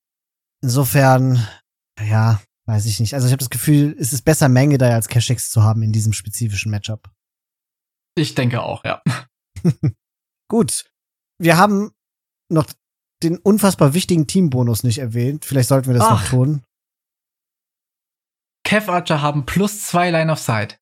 Insofern, ja, weiß ich nicht. Also ich habe das Gefühl, es ist besser, Mangudai als Keshiks zu haben in diesem spezifischen Matchup. Ich denke auch, ja. Gut. Wir haben noch den unfassbar wichtigen Teambonus nicht erwähnt. Vielleicht sollten wir das Ach. noch tun. Cav Archer haben plus zwei Line of Sight.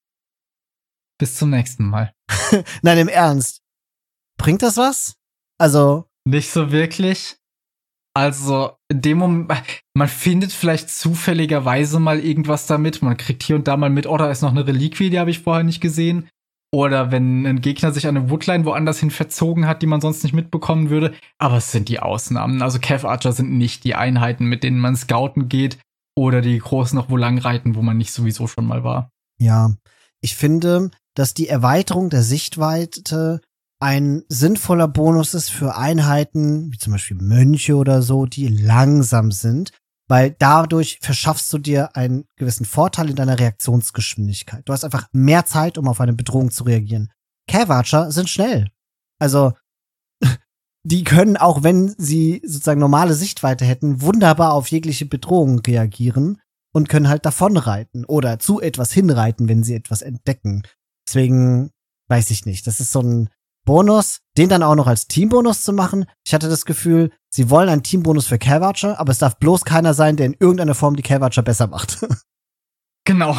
Bis zum nächsten Mal. Nein, im Ernst. Bringt das was? Also. Nicht so wirklich. Also, in dem Moment, man findet vielleicht zufälligerweise mal irgendwas damit. Man kriegt hier und da mal mit, oh, da ist noch eine Reliquie, die habe ich vorher nicht gesehen. Oder wenn ein Gegner sich eine Woodline woanders hin verzogen hat, die man sonst nicht mitbekommen würde. Aber es sind die Ausnahmen. Also Cav Archer sind nicht die Einheiten, mit denen man scouten geht. Oder die großen noch wo lang reiten, wo man nicht sowieso schon mal war. Ja, ich finde, dass die Erweiterung der Sichtweite ein sinnvoller Bonus ist für Einheiten, wie zum Beispiel Mönche oder so, die langsam sind, weil dadurch verschaffst du dir einen gewissen Vorteil in deiner Reaktionsgeschwindigkeit. Du hast einfach mehr Zeit, um auf eine Bedrohung zu reagieren. Cav Archer sind schnell. Also, die können, auch wenn sie sozusagen normale Sichtweite hätten, wunderbar auf jegliche Bedrohung reagieren und können halt davonreiten oder zu etwas hinreiten, wenn sie etwas entdecken. Deswegen weiß ich nicht. Das ist so ein Bonus, den dann auch noch als Teambonus zu machen. Ich hatte das Gefühl, sie wollen einen Teambonus für Cav Archer, aber es darf bloß keiner sein, der in irgendeiner Form die Cav Archer besser macht. Genau.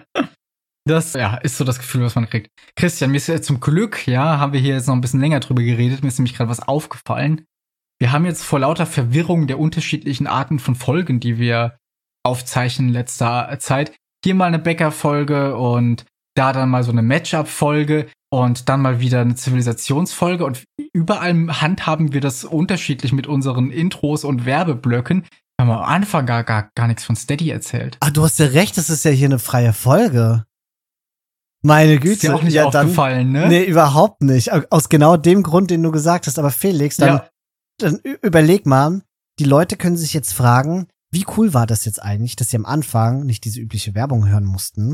Das, ja, ist so das Gefühl, was man kriegt. Christian, mir ist ja zum Glück, ja, haben wir hier jetzt noch ein bisschen länger drüber geredet. Mir ist nämlich gerade was aufgefallen. Wir haben jetzt vor lauter Verwirrung der unterschiedlichen Arten von Folgen, die wir aufzeichnen in letzter Zeit, hier mal eine Bäcker-Folge und da dann mal so eine Matchup-Folge und dann mal wieder eine Zivilisationsfolge und überall handhaben wir das unterschiedlich mit unseren Intros und Werbeblöcken. Wir haben am Anfang gar, gar, gar nichts von Steady erzählt. Ah, du hast ja recht, das ist ja hier eine freie Folge. Meine Güte. Ist dir auch nicht ja, aufgefallen, dann, ne? Nee, überhaupt nicht. Aus genau dem Grund, den du gesagt hast. Aber Felix, dann, ja. dann überleg mal, die Leute können sich jetzt fragen, wie cool war das jetzt eigentlich, dass sie am Anfang nicht diese übliche Werbung hören mussten,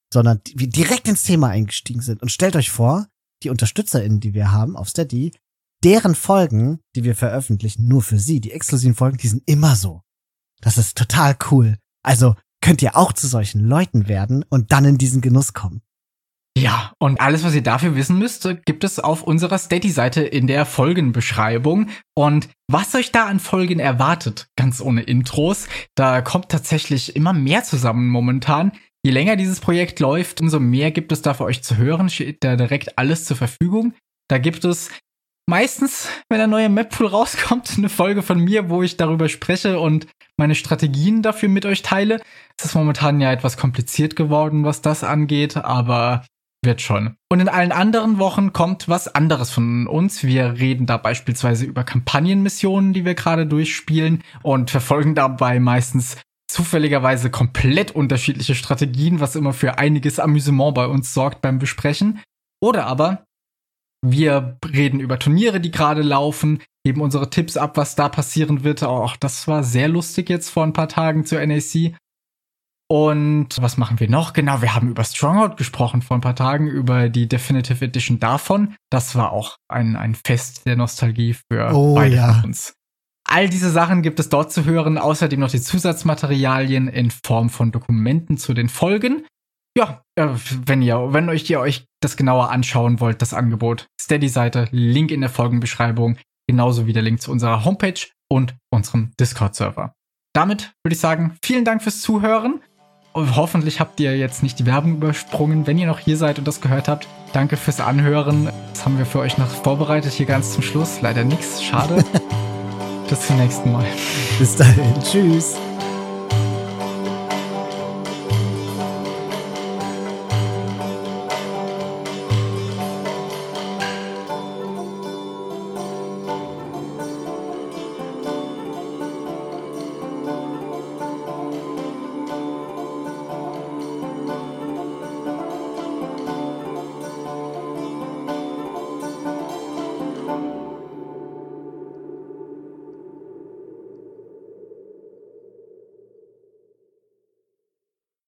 sondern die, wir direkt ins Thema eingestiegen sind. Und stellt euch vor, die UnterstützerInnen, die wir haben auf Steady, deren Folgen, die wir veröffentlichen, nur für sie, die exklusiven Folgen, die sind immer so. Das ist total cool. Also könnt ihr auch zu solchen Leuten werden und dann in diesen Genuss kommen. Ja, und alles, was ihr dafür wissen müsst, gibt es auf unserer Steady-Seite in der Folgenbeschreibung. Und was euch da an Folgen erwartet, ganz ohne Intros, da kommt tatsächlich immer mehr zusammen momentan. Je länger dieses Projekt läuft, umso mehr gibt es da für euch zu hören, steht da direkt alles zur Verfügung. Da gibt es meistens, wenn der neue Map-Pool rauskommt, eine Folge von mir, wo ich darüber spreche und meine Strategien dafür mit euch teile. Es ist momentan ja etwas kompliziert geworden, was das angeht, aber wird schon. Und in allen anderen Wochen kommt was anderes von uns. Wir reden da beispielsweise über Kampagnenmissionen, die wir gerade durchspielen und verfolgen dabei meistens zufälligerweise komplett unterschiedliche Strategien, was immer für einiges Amüsement bei uns sorgt beim Besprechen. Oder aber wir reden über Turniere, die gerade laufen, geben unsere Tipps ab, was da passieren wird. Auch das war sehr lustig jetzt vor ein paar Tagen zur N A C. Und was machen wir noch? Genau, wir haben über Stronghold gesprochen vor ein paar Tagen, über die Definitive Edition davon. Das war auch ein, ein Fest der Nostalgie für oh, beide ja. von uns. All diese Sachen gibt es dort zu hören, außerdem noch die Zusatzmaterialien in Form von Dokumenten zu den Folgen. Ja, wenn ihr, wenn euch ihr euch das genauer anschauen wollt, das Angebot, Steady-Seite, Link in der Folgenbeschreibung, genauso wie der Link zu unserer Homepage und unserem Discord-Server. Damit würde ich sagen, vielen Dank fürs Zuhören. Und hoffentlich habt ihr jetzt nicht die Werbung übersprungen, wenn ihr noch hier seid und das gehört habt. Danke fürs Anhören. Das haben wir für euch noch vorbereitet, hier ganz zum Schluss. Leider nichts, schade. Bis zum nächsten Mal. Bis dahin. Tschüss.